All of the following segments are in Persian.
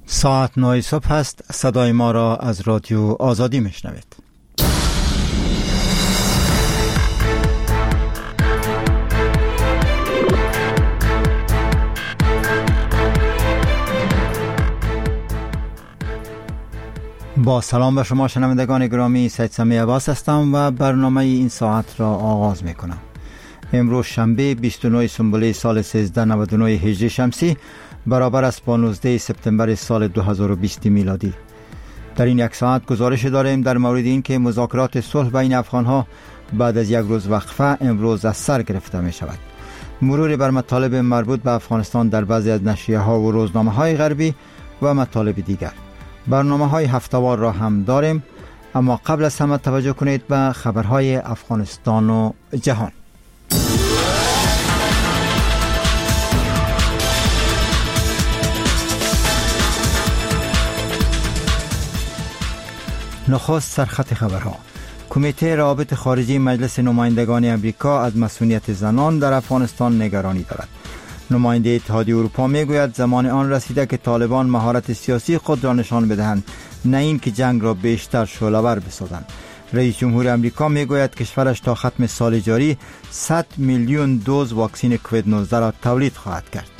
ساعت 9 صبح است. صدای ما را از رادیو آزادی میشنوید. با سلام به شما شنوندگان گرامی، سید سمی عباس هستم و برنامه این ساعت را آغاز می کنم. امروز شنبه 29 سنبله سال 1399 هجری شمسی برابر است با 19 سپتامبر سال 2020 میلادی. در این یک ساعت گزارش داریم در مورد این که مذاکرات صلح بین افغانها بعد از یک روز وقفه امروز از سر گرفته می شود. مرور بر مطالب مربوط به افغانستان در بعضی از نشریه ها و روزنامه های غربی و مطالب دیگر. برنامه های هفته‌وار را هم داریم، اما قبل از همه توجه کنید به خبرهای افغانستان و جهان. نخست سرخط خبرها. کمیته روابط خارجی مجلس نمایندگان امریکا از مسئولیت زنان در افغانستان نگرانی دارد. نماینده اتحادیه اروپا میگوید زمان آن رسیده که طالبان مهارت سیاسی خود را نشان بدهند، نه این که جنگ را بیشتر شعله‌ور بسازند. رئیس جمهور امریکا میگوید کشورش تا ختم سال جاری 100 میلیون دوز واکسن کووید 19 را تولید خواهد کرد.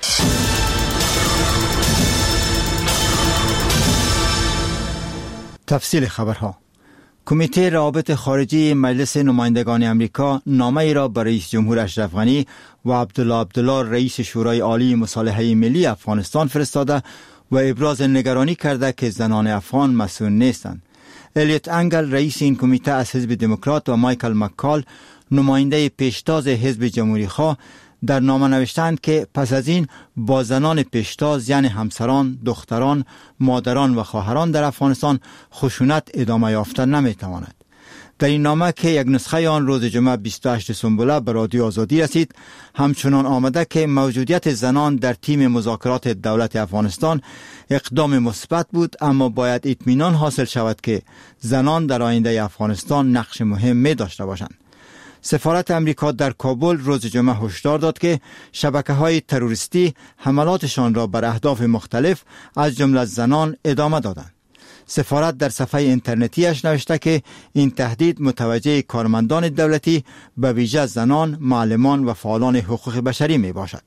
تفصیل خبرها. کمیته روابط خارجی مجلس نمایندگان امریکا نامه ای را به رئیس جمهور اشرف غنی و عبدالله رئیس شورای عالی مصالحه ملی افغانستان فرستاده و ابراز نگرانی کرده که زنان افغان مسئول نیستند. الیوت انگل رئیس این کمیته از حزب دموکرات و مایکل مکال نماینده پیشتاز حزب جمهوری خواه در نامه نوشتند که پس از این با زنان پیشتاز یعنی همسران، دختران، مادران و خواهران در افغانستان خشونت ادامه یافته نمیتواند. در این نامه که یک نسخه آن روز جمعه 28 سنبله به رادیو آزادی رسید، همچنان آمده که موجودیت زنان در تیم مذاکرات دولت افغانستان اقدام مثبت بود، اما باید اطمینان حاصل شود که زنان در آینده افغانستان نقش مهم می داشته باشند. سفارت امریکا در کابل روز جمعه هشدار داد که شبکه‌های تروریستی حملاتشان را بر اهداف مختلف از جمله زنان ادامه دادند. سفارت در صفحه اینترنتیش نوشته که این تهدید متوجه کارمندان دولتی به ویژه زنان، معلمان و فعالان حقوق بشری می باشد.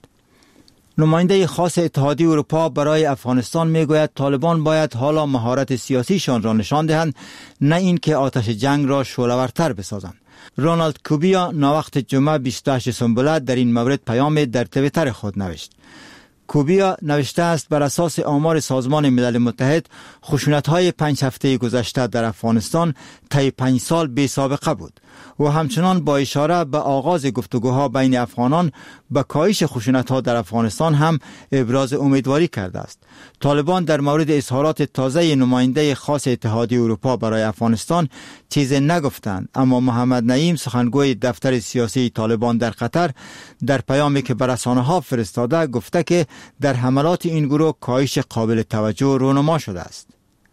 نماینده خاص اتحادیه اروپا برای افغانستان میگوید طالبان باید حالا مهارت سیاسیشان را نشان دهند، نه اینکه آتش جنگ را شعله‌ورتر بسازند. رونالد کوبیا ناوقت جمعه 28 سنبله در این مورد پیام در توییتر خود نوشت. کوبیا نوشته است بر اساس آمار سازمان ملل متحد خشونت‌های 5 هفته گذشته در افغانستان طی 5 سال بی سابقه بود و همچنان با اشاره به آغاز گفتگوها بین افغانان به کاهش خشونت‌ها در افغانستان هم ابراز امیدواری کرده است. طالبان در مورد اظهارات تازه نماینده خاص اتحادیه اروپا برای افغانستان چیزی نگفتند، اما محمد نعیم سخنگوی دفتر سیاسی طالبان در قطر در پیامی که به رسانه‌ها فرستاده گفته که در حملات این گروه کاهش قابل توجه رونما شده است.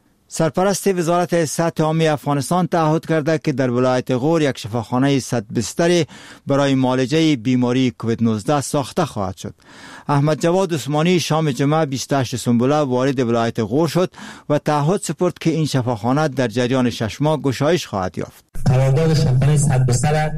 سرپرست وزارت صحت عامه افغانستان تعهد کرده که در ولایت غور یک شفاخانه 100 بستری برای معالجه بیماری کووید 19 ساخته خواهد شد. احمد جواد عثمانی شام جمعه 28 سنبله وارد ولایت غور شد و تعهد سپرد که این شفاخانه در جریان 6 ماه گشایش خواهد یافت. قرارداد شفاخانه 100 بستر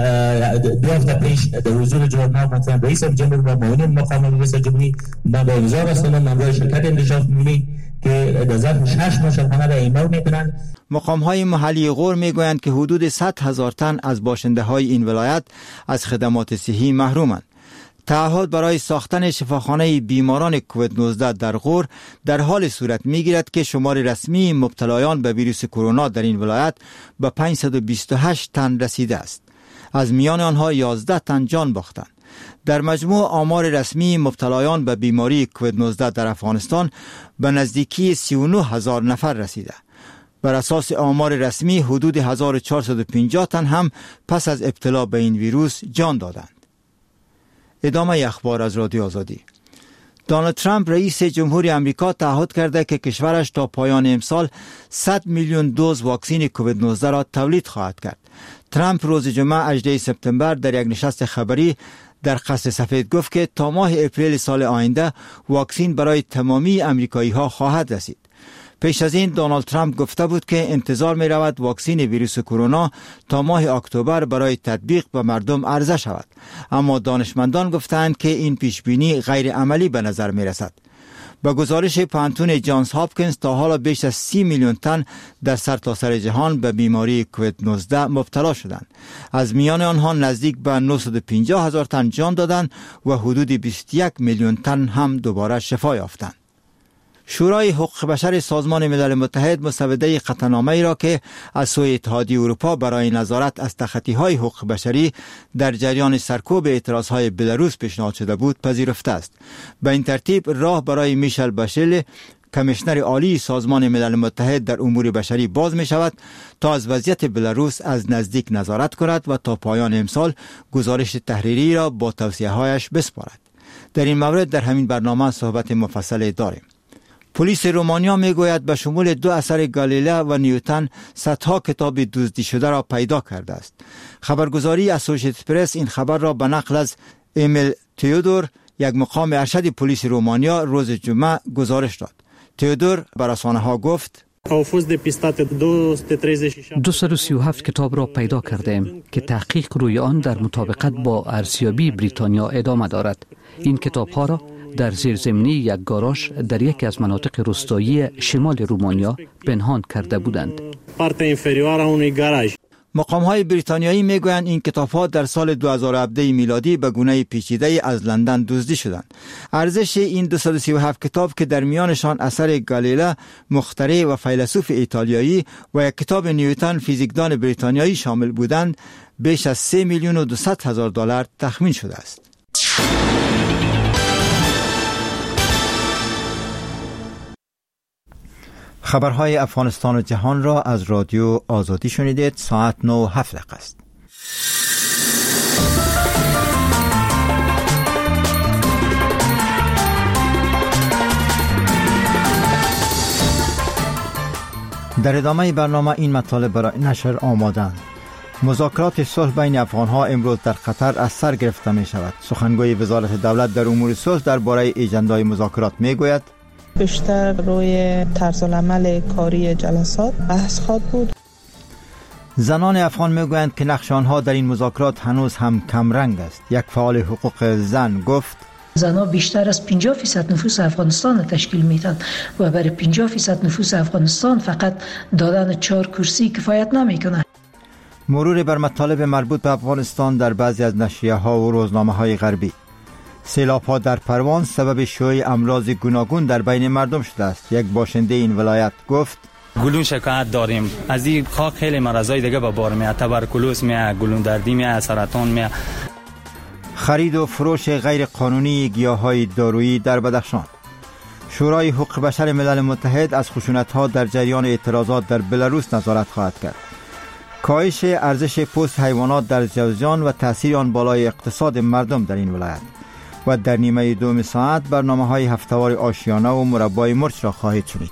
دو هفته پیش در حضور جناب محترم رئیس جمهور و معاون مقام رئیس جمهوری ما با امضا رساندم همراه شرکت انتشارات ملی که در ظرف 6 ماه شفاخانه را اعمار میکنند. مقام‌های محلی غور میگویند که حدود 100,000 تن از باشنده‌های این ولایت از خدمات صحی محرومند. تعهد برای ساختن شفاخانه بیماران کووید 19 در غور در حال صورت میگیرد که شمار رسمی مبتلایان به ویروس کرونا در این ولایت به 528 تن رسیده است. از میان آنها 11 تن جان باختند. در مجموع آمار رسمی مبتلایان به بیماری کووید 19 در افغانستان به نزدیکی 39,000 نفر رسیده. بر اساس آمار رسمی حدود 1450 تن هم پس از ابتلا به این ویروس جان دادند. ادامه اخبار از رادیو آزادی. دونالد ترامپ رئیس جمهوری امریکا تعهد کرده که کشورش تا پایان امسال 100 میلیون دوز واکسن کووید 19 را تولید خواهد کرد. ترامپ روز جمعه 18 سپتامبر در یک نشست خبری در قصر سفید گفت که تا ماه اپریل سال آینده واکسن برای تمامی امریکایی ها خواهد رسید. پیش از این دونالد ترامپ گفته بود که انتظار می رود واکسن ویروس کرونا تا ماه اکتبر برای تطبیق به مردم عرضه شود، اما دانشمندان گفتند که این پیش بینی غیر عملی به نظر می رسد. با گزارش پانتون جانز هاپکینز تا حالا بیش از 30 میلیون تن در سرتاسر جهان به بیماری کووید 19 مبتلا شدند. از میان آنها نزدیک به 950,000 تن جان دادند و حدود 21 میلیون تن هم دوباره شفا یافتند. شورای حقوق بشر سازمان ملل متحد مسوده قطعنامه‌ای را که از سوی اتحادیه اروپا برای نظارت از تخطی‌های حقوق بشری در جریان سرکوب اعتراضهای بلاروس پیشنهاد شده بود پذیرفته است. به این ترتیب راه برای میشل باشل، کمیشنر عالی سازمان ملل متحد در امور بشری باز می شود تا از وضعیت بلاروس از نزدیک نظارت کند و تا پایان امسال گزارش تحریری را با توصیه‌هایش بسپارد. در این مورد در همین برنامه صحبت مفصل داریم. پلیس رومانیا میگوید به شمول 2 اثر گالیله و نیوتن صدها کتاب دزدی شده را پیدا کرده است. خبرگزاری اسوشییتد پرس این خبر را به نقل از امیل تئودور، یک مقام ارشد پلیس رومانیا، روز جمعه گزارش داد. تئودور بر رسانه‌ها گفت: 237 کتاب را پیدا کردیم که تحقیق روی آن در مطابقت با ارزیابی بریتانیا ادامه دارد. این کتاب ها را در زیرزمینی یک گاراژ در یکی از مناطق روستایی شمال رومانیا پنهان کرده بودند. مقام‌های بریتانیایی میگویند این کتاب‌ها در سال 2017 میلادی به گونه پیچیده از لندن دزدی شدند. ارزش این 237 کتاب که در میانشان اثر گالیله مخترع و فیلسوف ایتالیایی و یک کتاب نیوتن فیزیکدان بریتانیایی شامل بودند بیش از 3,200,000 دلار تخمین شده است. خبرهای افغانستان و جهان را از رادیو آزادی شنیدید. ساعت 9:07 است. در ادامه برنامه این مطالب برای نشر آمادند. مذاکرات صلح بین افغانها امروز در قطر از سر گرفته می شود. سخنگوی وزارت دولت در امور صلح درباره اجندای مذاکرات می گوید: بیشتر روی طرز العمل کاری جلسات بحث خواهد بود. زنان افغان میگویند که نقش آنها در این مذاکرات هنوز هم کم رنگ است. یک فعال حقوق زن گفت: زنها بیشتر از 50% نفوس افغانستان تشکیل میدن و برای 50% نفوس افغانستان فقط دادن 4 کرسی کفایت نمیکنه. مرور بر مطالب مربوط به افغانستان در بعضی از نشریه‌ها و روزنامه‌های غربی. سیلاب‌ها در پروان سبب شیوع امراض گوناگون در بین مردم شده است. یک باشنده این ولایت گفت: گلون شکایت داریم از این خاک، خیلی مرضای دیگه به بار میاد، تبرکلوز میاد، گلون دردی میاد، سرطان میاد. خرید و فروش غیر قانونی گیاهای دارویی در بدخشان. شورای حقوق بشر ملل متحد از خشونت‌ها در جریان اعتراضات در بلاروس نظارت خواهد کرد. کاهش ارزش پوست حیوانات در جوزجان و تاثیر آن بالای اقتصاد مردم در این ولایت. و در نیمه دوم ساعت برنامه‌های هفته‌وار آشیانه و مربای مرچ را خواهید شنید.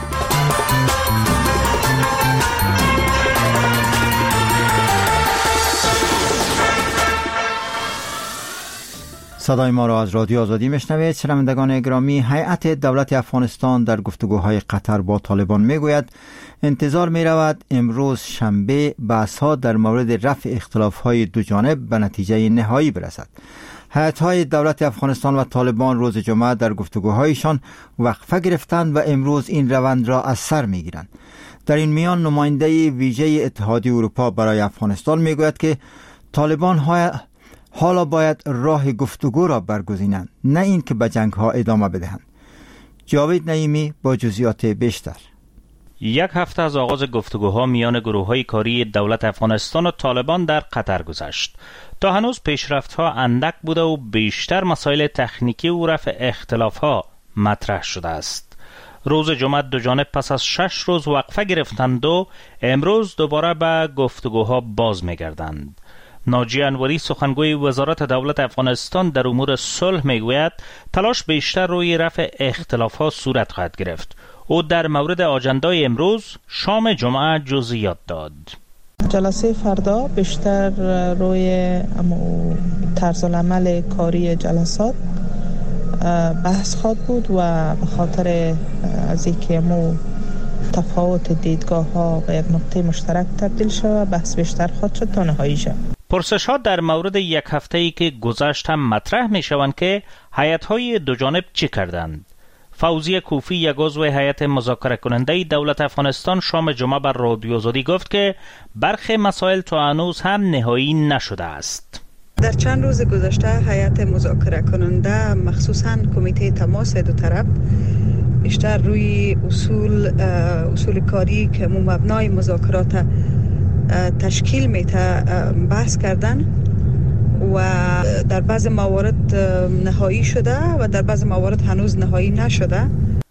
صدای ما را از رادیو آزادی میشنوید. شنوندگان گرامی، هیئت دولت افغانستان در گفتگوهای قطر با طالبان میگوید انتظار میرود امروز شنبه بحث‌ها در مورد رفع اختلاف‌های دو جانب به نتیجه نهایی برسد. هیئت‌های دولت افغانستان و طالبان روز جمعه در گفتگوهایشان وقفه گرفتند و امروز این روند را از سر میگیرند. در این میان نماینده ویژه اتحادیه اروپا برای افغانستان میگوید که طالبان حالا باید راه گفتگو را برگزینند، نه این که به جنگ‌ها ادامه بدهند. جاوید نعیمی با جزئیات بیشتر. یک هفته از آغاز گفتگوها میان گروه‌های کاری دولت افغانستان و طالبان در قطر گذشت. تا هنوز پیشرفت‌ها اندک بوده و بیشتر مسائل تکنیکی و رفع اختلاف‌ها مطرح شده است. روز جمعه دو جانب پس از 6 روز وقفه گرفتند و امروز دوباره به گفتگوها باز می‌گردند. ناجی انوری سخنگوی وزارت دولت افغانستان در امور صلح میگوید تلاش بیشتر روی رفع اختلاف‌ها صورت خواهد گرفت. او در مورد آجندای امروز شام جمعه جزئیات داد. جلسه فردا بیشتر روی طرز العمل کاری جلسات بحث خواهد بود و به خاطر از اینکه تفاوت دیدگاه ها به یک نقطه مشترک تبدیل شود بحث بیشتر خواهد شد تا نهایی شود. پرسش ها در مورد یک هفته‌ای که گذشت هم مطرح می شوند که هیئت‌های دو جانب چی کردند. فوزیه کوفی، یک عضو هیئت مذاکره کننده دولت افغانستان، شام جمعه بر رادیو آزادی گفت که برخی مسائل تا هنوز هم نهایی نشده است. در چند روز گذشته هیئت مذاکره کننده مخصوصاً کمیته تماس دو طرف بیشتر روی اصول کاری که مبنای مذاکرات تشکیل میته بحث کردن و در بعض موارد نهایی شده و در بعض موارد هنوز نهایی نشده.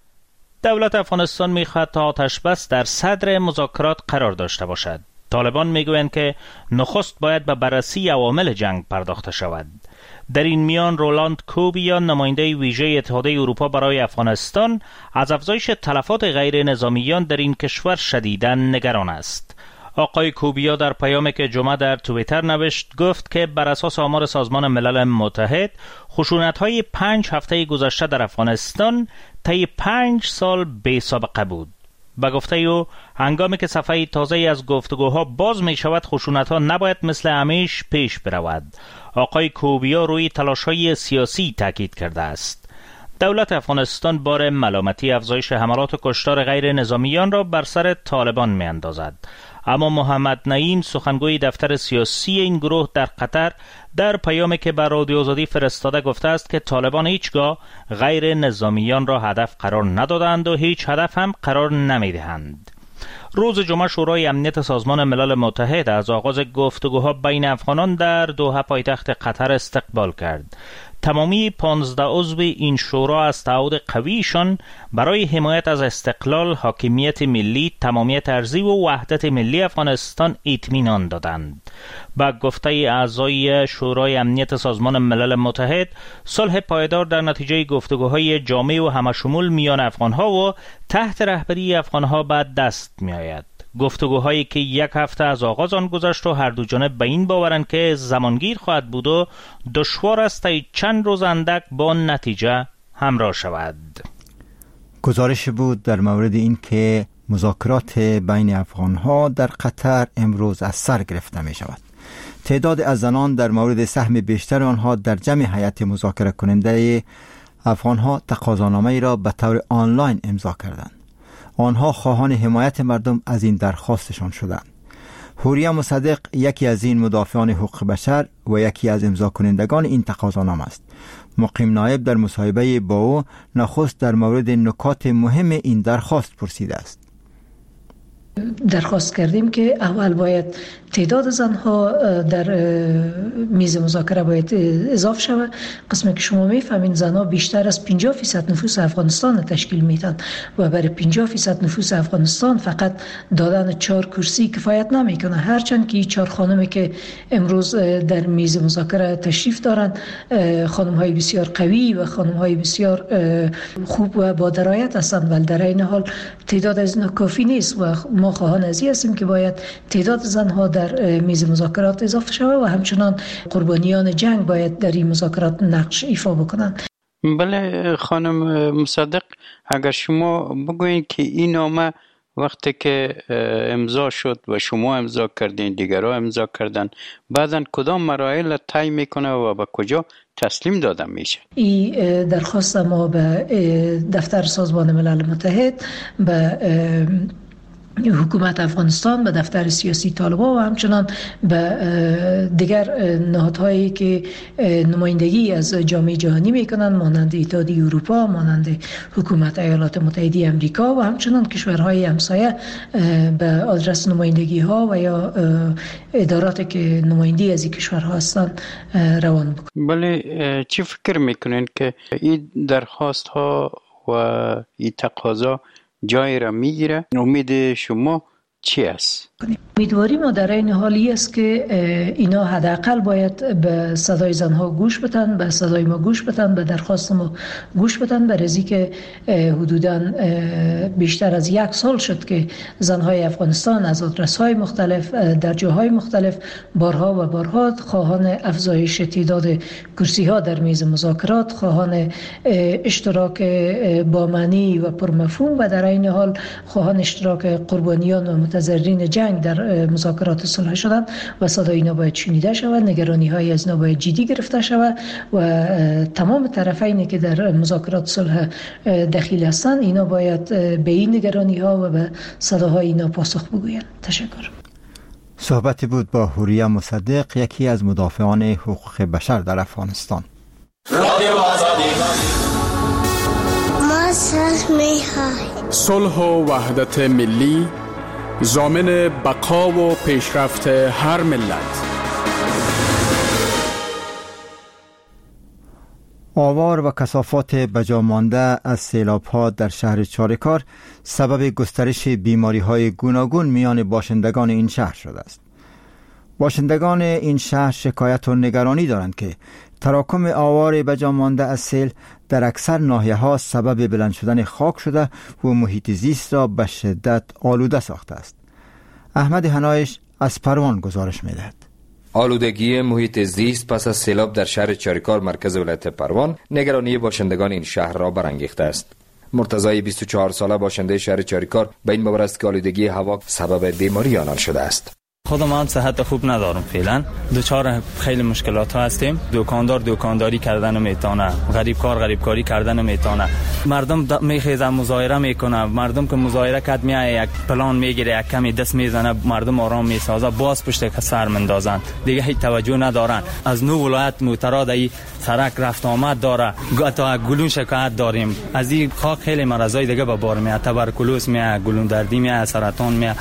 دولت افغانستان میخواهد تا آتش بس در صدر مذاکرات قرار داشته باشد. طالبان میگویند که نخست باید به بررسی عوامل جنگ پرداخته شود. در این میان رولاند کوبیان، نماینده ویژه اتحادیه اروپا برای افغانستان، از افزایش تلفات غیر نظامیان در این کشور شدیداً نگران است. آقای کوبیا در پیامی که جمعه در توییتر نوشت گفت که بر اساس آمار سازمان ملل متحد خشونت‌های 5 هفته گذشته در افغانستان طی 5 سال بی سابقه بود. به گفته او هنگامی که صفحه تازه از گفتگوها باز می شود خشونت‌ها نباید مثل همیشه پیش برود. آقای کوبیا روی تلاش‌های سیاسی تاکید کرده است. دولت افغانستان بار ملامتی افزایش حملات و کشتار غیر نظامیان را بر سر طالبان می اندازد. اما محمد نعیم، سخنگوی دفتر سیاسی این گروه در قطر، در پیامی که بر رادیو آزادی فرستاده گفته است که طالبان هیچگاه غیر نظامیان را هدف قرار ندادند و هیچ هدف هم قرار نمیدهند. روز جمعه شورای امنیت سازمان ملل متحد از آغاز گفتگوها بین افغانان در دوحه پایتخت قطر استقبال کرد. تمامی 15 عضو این شورا از تعهد قویشان برای حمایت از استقلال، حاکمیت ملی، تمامیت ارضی و وحدت ملی افغانستان اطمینان دادند. با گفته اعضای شورای امنیت سازمان ملل متحد، صلح پایدار در نتیجه گفتگوهای جامع و همشمول میان افغانها و تحت رهبری افغانها به دست می آید. گفتگوهایی که یک هفته از آغاز آن گذشت و هر دو جانب به این باورند که زمانگیر خواهد بود و دشوار است تا چند روز اندک با نتیجه همراه شود. گزارش بود در مورد این که مذاکرات بین افغانها در قطر امروز از سر گرفته می شود. تعداد از زنان در مورد سهم بیشتر آنها در جمع هیئت مذاکره کننده افغانها تقاضانامه را به طور آنلاین امضا کردند. آنها خواهان حمایت مردم از این درخواستشان شدند. حوریه مصدق یکی از این مدافعان حقوق بشر و یکی از امضا کنندگان این تقاضانامه است. مقیم نایب در مصاحبه با او نخست در مورد نکات مهم این درخواست پرسیده است. درخواست کردیم که اول باید تعداد زنها در میز مذاکره باید اضافه شود. قسمی که شما میفهمین زنها بیشتر از 50% نفوس افغانستان تشکیل میدن و برای 50% نفوس افغانستان فقط دادن 4 کرسی کفایت نمیکنه. هرچند که 4 خانمی که امروز در میز مذاکره تشریف دارند خانم های بسیار قوی و خانم های بسیار خوب و با درایت هستند، ولی در این حال تعداد از اینا کافی نیست و ما خواهان ازی هستیم که باید تعداد زنها در میز مذاکرات اضافه شود و همچنان قربانیان جنگ باید در این مذاکرات نقش ایفا بکنند. بله خانم مصدق، اگر شما بگوین که این نامه وقتی که امضا شد و شما امضا کردین، دیگرها امضا کردن، بعدن کدام مراحل طی میکنه و به کجا تسلیم داده میشه؟ این درخواست ما به دفتر سازمان ملل متحد، به حکومت افغانستان، به دفتر سیاسی طالبان و همچنان به دیگر نهادهایی که نمایندگی از جامعه جهانی میکنند مانند اتحادیه اروپا، مانند حکومت ایالات متحده آمریکا و همچنان کشورهای همسایه به آدرس نمایندگی ها و یا اداراتی که نمایندی از این کشورها هستند روان بکنند. بله، چی فکر میکنین که این درخواست ها و این تقاضا جای را میگیره؟ امید شما چی است؟ امیدواری ما در این حالی است که اینا حداقل باید به صدای زنها گوش بدن، به صدای ما گوش بدن، به درخواست ما گوش بدن. برای که حدوداً بیشتر از 1 سال شد که زنهای افغانستان از آدرس‌های مختلف در جاهای مختلف بارها و بارها خواهان افزایش تعداد کرسی‌ها در میز مذاکرات، خواهان اشتراک با معنی و پرمفهوم و در این حال خواهان اشتراک قربانیان و متضررین جنگ در مذاکرات صلح شدن و صدای اینا باید شنیده شود، نگرانی های از اینا باید جدی گرفته شود و تمام طرفینی که در مذاکرات صلح دخیل هستند اینا باید به این نگرانی ها و به صداهای اینا پاسخ بگویند. تشکر. صحبتی بود با حوریه مصدق، یکی از مدافعان حقوق بشر در افغانستان. صلح و وحدت ملی ضامن بقا و پیشرفت هر ملت. آوار و کثافات بجا مانده از سیلاب‌ها در شهر چاریکار سبب گسترش بیماری‌های گوناگون میان باشندگان این شهر شده است. باشندگان این شهر شکایت و نگرانی دارند که تراکم آوار بجا مانده از سیل در اکثر ناحیه‌ها سبب بلند شدن خاک شده و محیط زیست را به شدت آلوده ساخته است. احمد حنایش از پروان گزارش می‌دهد. آلودگی محیط زیست پس از سیلاب در شهر چاریکار مرکز ولایت پروان نگرانی باشندگان این شهر را برانگیخته است. مرتضی 24 ساله باشنده شهر چاریکار به این باور است که آلودگی هوا سبب بیماری آنان شده است. خودم هم صحت خوب ندارم، فعلا دوچار خیلی مشکلات ها هستیم. دکاندار دکانداری کردن میتونه، غریبکاری کردن میتونه. مردم میخیزن مظاهره میکنه، مردم که مظاهره کرد میای یک پلان میگیره، یک کمی دست میزنه، مردم آرام میسازه، باز پشت سر مندازن، دیگه هیچ توجه ندارن. از 9 ولایت معترض ای سرک رفت آمد داره، تا گلون شکایت داریم. از این خاک خیلی مرضای دیگه به بار میاد، تبرکلوز میاد، گلون دردی میاد، سرطان میاد.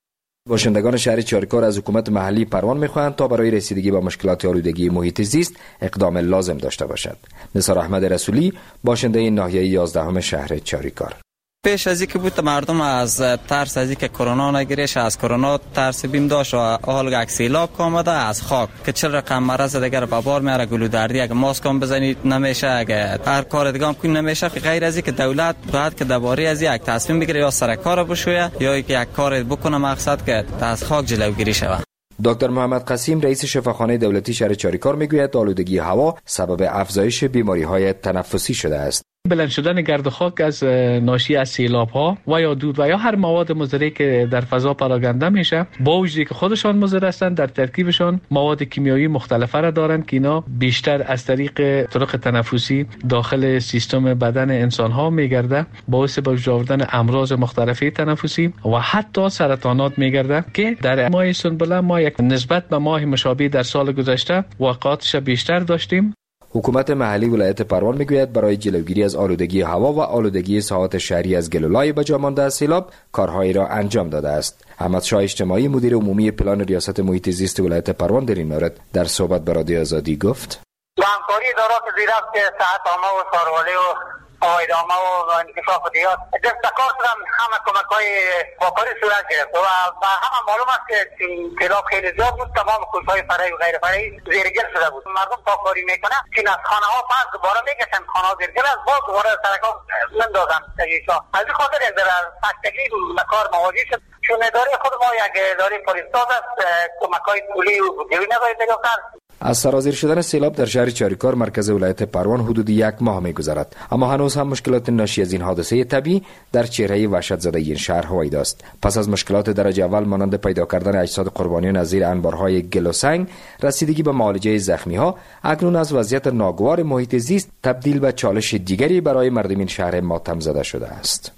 باشندگان شهر چاریکار از حکومت محلی پروان میخواهند تا برای رسیدگی با مشکلات آلودگی محیط زیست اقدام لازم داشته باشد. نثار احمد رسولی باشنده ناحیه 11 شهر چاریکار: پیش از اینکه بود مردم از ترس از اینکه کرونا نگیرش، از کرونا ترس بیم داشت و حال یک سیلاب آمده از خاک که چه رقم مرض دیگر به بار میاره، گلودردی، اگه ماسک هم بزنید نمیشه، اگه هر کار دیگه هم کنی نمیشه. غیر از اینکه دولت باید که درباره از یک تصمیم بگیره، یا سر کار بشویه یا یک کار بکنه مقصد که از خاک جلوگیری شود. دکتر محمد قسیم رئیس شفاخانه دولتی شهر چاریکار میگوید آلودگی هوا سبب افزایش بیماری‌های تنفسی شده است. بلند شدن گرد و خاک از ناشی از سیلاب ها و یا دود و یا هر مواد مضری که در فضا پراکنده میشه، با وجودی که خودشان مضر هستند، در ترکیبشان مواد کیمیایی مختلفه را دارند که اینا بیشتر از طریق طرق تنفسی داخل سیستم بدن انسان ها میگرده، باعث به وجود آوردن امراض مختلفه تنفسی و حتی سرطانات میگرده که در ماه سنبله ما یک نسبت به ماه مشابه در سال گذشته واقعاتش بیشتر داشتیم. حکومت محلی ولایت پروان میگوید برای جلوگیری از آلودگی هوا و آلودگی ساحات شهری از گلولای بجا مانده از سیلاب کارهایی را انجام داده است. احمد شاه اجتماعی مدیر عمومی پلان ریاست محیط زیست ولایت پروان در این مورد در صحبت با رادیو آزادی گفت: با همکاری ادارات زیرفت که صحت عامه و ساروالی و ادامه و انکشاف دیات دستکار شدن، همه کمک های واکاری صورت گرفت و همه معلوم است که سیلاب خیلی زیاد بود. تمام کوچه های فرعی و غیر فرعی زیرگیر شده بود. مردم پاککاری میکنن که از خانه ها پس دوباره میکشن، خانه ها زیرگیر است، باز دوباره سرک ها مندازن. از این خاطر در پشتگی کار مواجه شد. چون اداره خود ما یک اداره فرستاد است، کمک های پولی و بودجه‌ای نباید بگذار. از سرازیر شدن سیلاب در شهر چاریکار مرکز ولایت پروان حدود 1 ماه می‌گذرد، اما هنوز هم مشکلات ناشی از این حادثه طبیعی در چهره وحشت زده این شهر هویج است. پس از مشکلات درجه اول مانند پیدا کردن اجساد قربانیان از زیر انبارهای گل و سنگ، رسیدگی به معالجه زخمی‌ها، اکنون از وضعیت ناگوار محیط زیست تبدیل به چالش دیگری برای مردم این شهر ماتم زده شده است.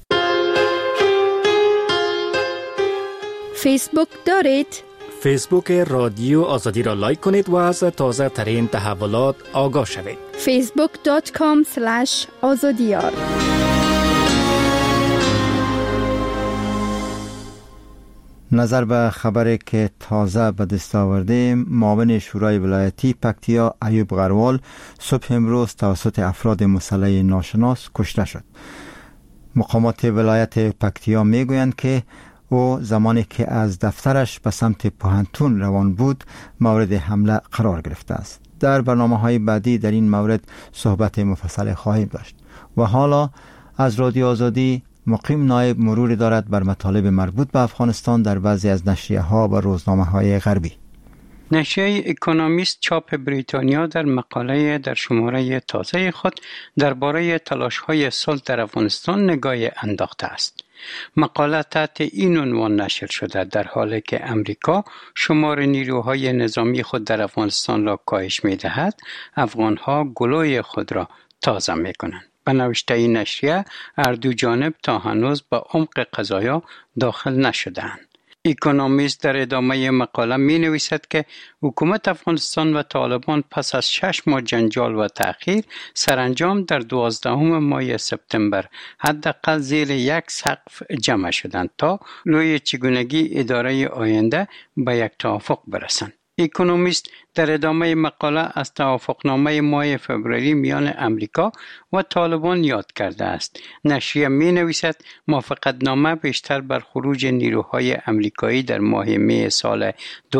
فیسبوک دارید؟ فیسبوک رادیو آزادی را لایک کنید و از تازه ترین تحولات آگاه شوید. facebook.com/azadiyar. نظر به خبری که تازه به دست آوردیم، معاون شورای ولایتی پکتیا ایوب غروال صبح امروز توسط افراد مسلح ناشناس کشته شد. مقامات ولایت پکتیا میگویند که او زمانی که از دفترش به سمت پوهنتون روان بود مورد حمله قرار گرفته است. در برنامه‌های بعدی در این مورد صحبت مفصل خواهیم داشت. و حالا از رادیو آزادی مقیم نایب مروری دارد بر مطالب مربوط به افغانستان در بعضی از نشریه‌ها و روزنامه‌های غربی. نشریه اکونومیست چاپ بریتانیا در مقاله در شماره تازه خود درباره تلاش‌های صلح در افغانستان نگاهی انداخته است. مقاله تحت این عنوان نشر شده: در حالی که امریکا شمار نیروهای نظامی خود در افغانستان را کاهش می‌دهد، افغان‌ها گلوی خود را تازه می‌کنند. به نوشته این نشریه، هر دو جانب تا هنوز به عمق قضایا داخل نشده‌اند. اکونومیست در ادامه مقاله می نویسد که حکومت افغانستان و طالبان پس از 6 ماه جنجال و تأخیر سرانجام در 12 ماه سپتامبر حداقل زیر یک سقف جمع شدند تا روی چگونگی اداره آینده به یک توافق برسند. اکونومیست در ادامه مقاله از توافقنامه ماه فوریه میان امریکا و طالبان یاد کرده است. نشریه می نویسد موافقتنامه بیشتر بر خروج نیروهای امریکایی در ماه می سال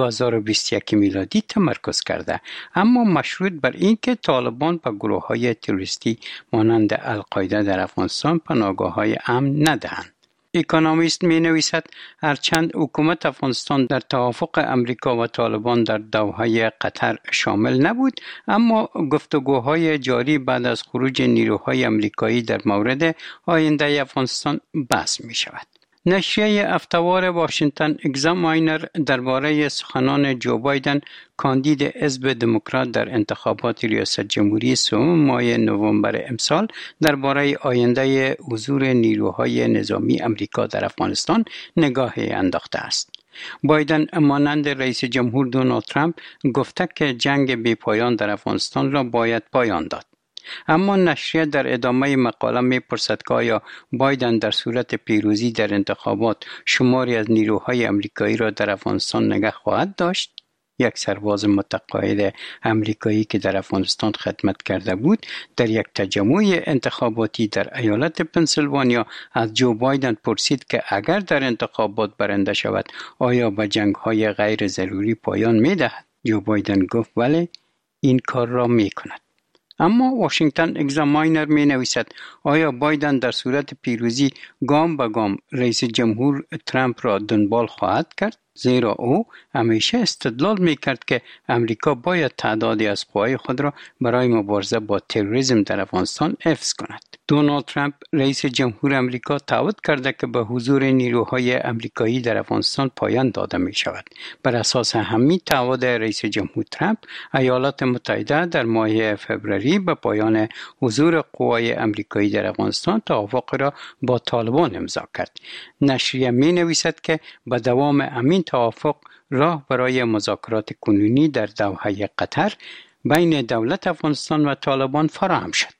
2021 میلادی تمرکز کرده، اما مشروط بر اینکه طالبان به گروه‌های تروریستی مانند القاعده در افغانستان پناهگاه‌های امن ندهند. اکونومیست می نویسد هرچند حکومت افغانستان در توافق امریکا و طالبان در دوحه قطر شامل نبود، اما گفتگوهای جاری بعد از خروج نیروهای امریکایی در مورد آینده افغانستان بحث می شود. نشریه هفته‌وار واشنگتن اگزاماینر درباره سخنان جو بایدن کاندید حزب دموکرات در انتخابات ریاست جمهوری 3 ماه نوامبر امسال درباره آینده حضور نیروهای نظامی امریکا در افغانستان نگاهی انداخته است. بایدن مانند رئیس جمهور دونالد ترامپ گفته که جنگ بی‌پایان در افغانستان را باید پایان داد. اما نشریه در ادامه مقاله می‌پرسد که آیا بایدن در صورت پیروزی در انتخابات شماری از نیروهای امریکایی را در افغانستان نگه خواهد داشت؟ یک سرباز متقاعد امریکایی که در افغانستان خدمت کرده بود در یک تجمع انتخاباتی در ایالت پنسیلوانیا از جو بایدن پرسید که اگر در انتخابات برنده شود آیا به جنگ‌های غیر ضروری پایان می‌دهد؟ جو بایدن گفت بله، این کار را می‌کند. اما واشنگتن اگزاماینر می نویسد آیا بایدن در صورت پیروزی گام به گام رئیس جمهور ترامپ را دنبال خواهد کرد؟ زیرا او همیشه استدلال می کرد که امریکا باید تعدادی از قوای خود را برای مبارزه با تروریسم در افغانستان حفظ کند. دونالد ترامپ رئیس جمهور امریکا تعهد کرده که به حضور نیروهای امریکایی در افغانستان پایان داده می شود. بر اساس همین تعهد رئیس جمهور ترامپ، ایالات متحده در ماه فوریه به پایان حضور قوای امریکایی در افغانستان توافق را با طالبان امضا کرد. نشریه می نویسد که به دوام همین توافق راه برای مذاکرات کنونی در دوحه قطر بین دولت افغانستان و طالبان فراهم شد.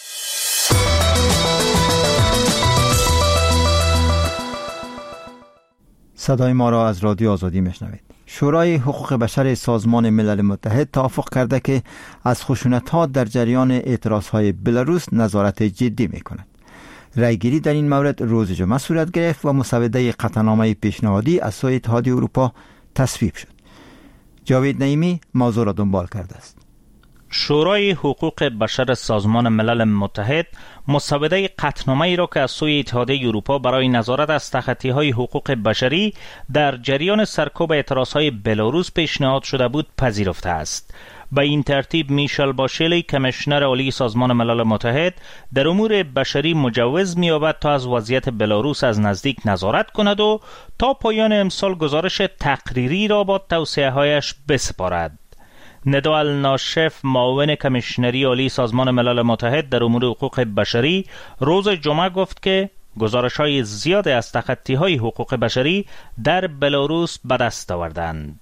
صدای ما را از رادیو آزادی میشنوید. شورای حقوق بشر سازمان ملل متحد توافق کرده که از خشونت‌ها در جریان اعتراضهای بلاروس نظارت جدی می‌کند. رایگیری در این مورد روز جمعه صورت گرفت و مسوده قطعنامه پیشنهادی از سوی اتحادیه اروپا تصویب شد. جاوید نعیمی موضوع را دنبال کرده است. شورای حقوق بشر سازمان ملل متحد مسوده قطعنامه ای را که از سوی اتحادیه اروپا برای نظارت از تخطی‌های حقوق بشری در جریان سرکوب اعتراضهای بلاروس پیشنهاد شده بود پذیرفته است. به این ترتیب میشل باشلی کمیشنر عالی سازمان ملل متحد در امور بشری مجوز می‌یابد تا از وضعیت بلاروس از نزدیک نظارت کند و تا پایان امسال گزارش تقریری را با توصیه‌هایش بسپارد. ندا الناشف معاون کمیشنری عالی سازمان ملل متحد در امور حقوق بشری روز جمعه گفت که گزارش‌های زیاد از تخطی‌های حقوق بشری در بلاروس به دست آوردند.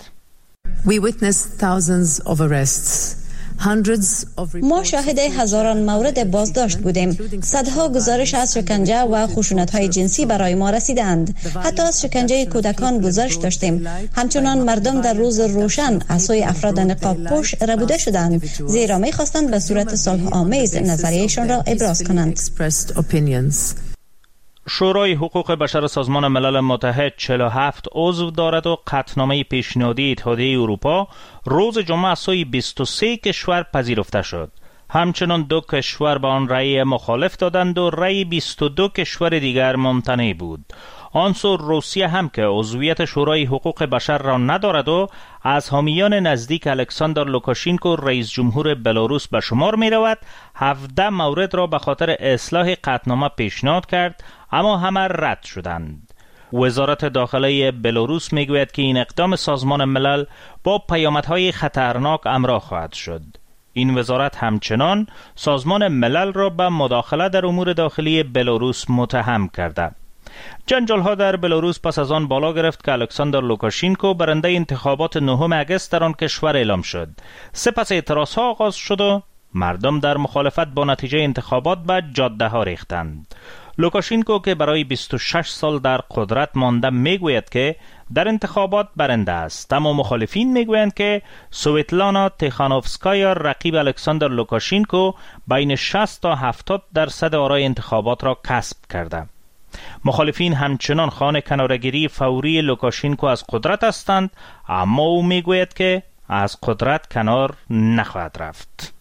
ما شاهد هزاران مورد بازداشت بودیم. صدها گزارش از شکنجه و خشونت‌های جنسی برای ما رسیدند. حتی از شکنجه کودکان گزارش داشتیم. همچنان مردم در روز روشن از سوی افراد نقاب پوش ربوده شدند، زیرا می‌خواستند به صورت صلح آمیز نظریه‌شان را ابراز کنند. شورای حقوق بشر سازمان ملل متحد 47 عضو دارد و قطعنامه پیشنهادی اتحادیه اروپا روز جمعه از سوی 23 کشور پذیرفته شد. همچنان 2 کشور به آن رأی مخالف دادند و رأی 22 کشور دیگر ممتنع بود. آن سو روسیه هم که عضویت شورای حقوق بشر را ندارد و از حامیان نزدیک الکساندر لوکاشینکو رئیس جمهور بلاروس به شمار می رود، 17 مورد را به خاطر اصلاح قطعنامه پیشنهاد کرد اما همه رد شدند. وزارت داخلی بلاروس می گوید که این اقدام سازمان ملل با پیامدهای خطرناک همراه خواهد شد. این وزارت همچنان سازمان ملل را به مداخله در امور داخلی بلاروس متهم کرده. جنجال ها در بلاروس پس از آن بالا گرفت که الکساندر لوکاشینکو برنده انتخابات 9 اگست در آن کشور اعلام شد. سپس اعتراض ها آغاز شد و مردم در مخالفت با نتیجه انتخابات به جاده ها ریختند. لوکاشینکو که برای 26 سال در قدرت مانده میگوید که در انتخابات برنده است، اما مخالفین میگویند که سویتلانا تیخانوفسکایا رقیب الکساندر لوکاشینکو بین 60 تا 70% آرای انتخابات را کسب کرده. مخالفین همچنان خواهان کناره‌گیری فوری لوکاشینکو از قدرت هستند، اما او میگوید که از قدرت کنار نخواهد رفت.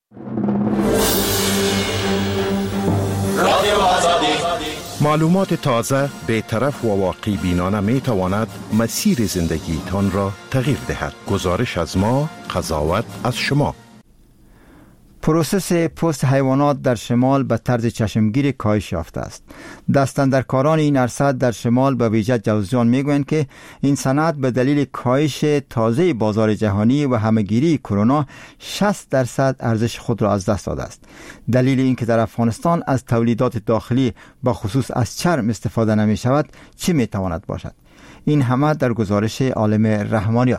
معلومات تازه، بی‌طرف و واقعی بینانه می تواند مسیر زندگی تان را تغییر دهد. گزارش از ما، قضاوت از شما. پروسس پوست حیوانات در شمال به طرز چشمگیر کاهش یافته است. دستاندرکاران این عرصه در شمال به ویژه جوزجان میگویند که این صنعت به دلیل کاهش تازه بازار جهانی و همهگیری کرونا 60% ارزش خود را از دست داده است. دلیل این که در افغانستان از تولیدات داخلی به خصوص از چرم استفاده نمی شود چی می تواند باشد؟ این همه در گزارش عالم رحمانیار.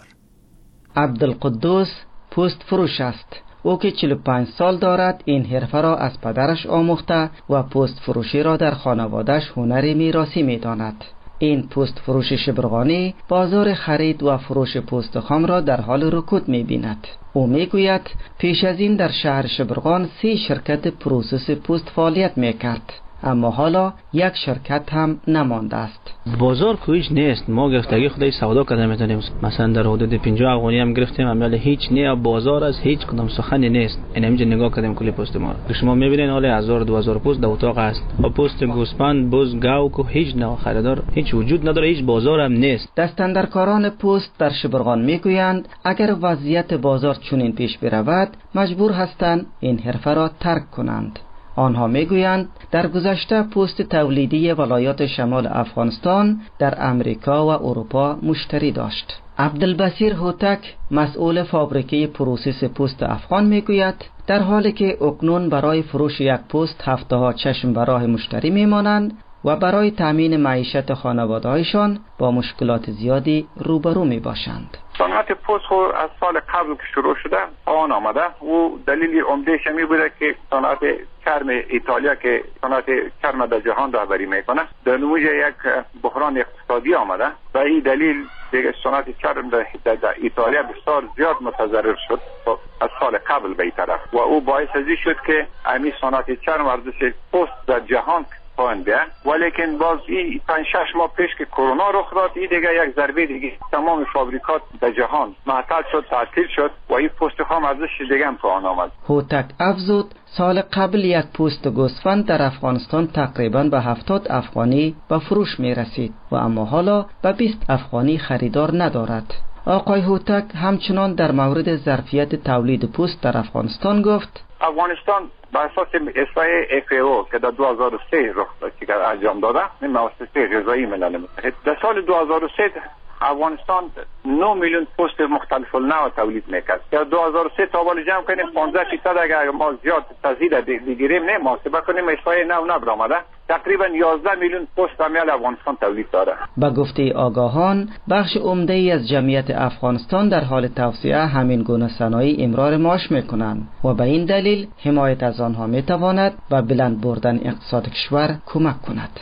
عبدالقدوس پوست فروش است. او که 45 سال دارد این حرفه را از پدرش آموخته و پوست فروشی را در خانواده‌اش هنری میراثی می‌داند. این پوست فروش شبرغانی بازار خرید و فروش پوست خام را در حال رکود می‌بیند. او میگوید پیش از این در شهر شبرغان 3 شرکت پروسس پوست فعالیت می‌کرد، اما حالا یک شرکت هم نمانده است. بازار کویش نیست. ما گرفتگی خودی سودا کردن میتونیم. مثلا در حدود 50 افغانی هم گرفتیم، اما هیچ نه بازار از هیچ کدام سخنی نیست. این همینجا نگاه کردیم کلی پوست ما. شما میبینید حالا 1000-2000 پوست در اتاق است. و پوست گوسفند، بز، گاو کو هیچ نه خریدار هیچ وجود نداره، هیچ بازار هم نیست. دستاندرکاران پوست در شبرغان میگویند اگر وضعیت بازار چنین پیش برود مجبور هستند این حرفه را ترک کنند. آنها میگویند در گذشته پوست تولیدی ولایات شمال افغانستان در امریکا و اروپا مشتری داشت. عبدالبصیر هوتک مسئول فابریکه پروسس پوست افغان میگوید در حالی که اکنون برای فروش یک پوست هفته‌ها چشم به راه مشتری میمانند و برای تامین معیشت خانواده‌هایشان با مشکلات زیادی روبرو میباشند. صنعت پوست از سال قبل که شروع شده آن آمده و دلیل عمدهش می بوده که صنعت چرم ایتالیا که صنعت چرم در جهان رهبری میکنه در نموز یک بحران اقتصادی آمده و این دلیل دیگه صنعت چرم در ایتالیا بسیار زیاد متضرر شد از سال قبل به این طرف و او باعث ازی شد که امی صنعت چرم ارزش پوست در جهان پاینده، ولیکن باز این 5-6 ماه پیش که کرونا رخ داد این دیگه یک ضربه دیگه تمام فابریکات در جهان معطل شد، تعطیل شد و این پوست خام ارزش دیگه هم پایین آمد. هوتک افزود سال قبل یک پوست گوسفند در افغانستان تقریبا به 70 افغانی به فروش می رسید و اما حالا به 20 افغانی خریدار ندارد. آقای هوتک همچنان در مورد ظرفیت تولید پوست در افغانستان گفت افغانستان بر اساس احصای FAO که در 2003 انجام داده، مؤسسه غذایی ملل متحد، در سال 2003 افغانستان 9 میلیون پوست مختلف النوع تولید میکرد. در 2003 تا حالا جمع کنیم 15% اگر ما زیاد تزیید بگیریم نه محاسبه کنیم احصای نو نبرآمده تقریبا 11 میلیون پوست امیال افغانستان تولید داره. به گفته آگاهان بخش عمده‌ای از جمعیت افغانستان در حال توسعه همین گونه صنایع امرار معاش میکنند و به این دلیل حمایت از آنها میتواند به بلند بردن اقتصاد کشور کمک کند.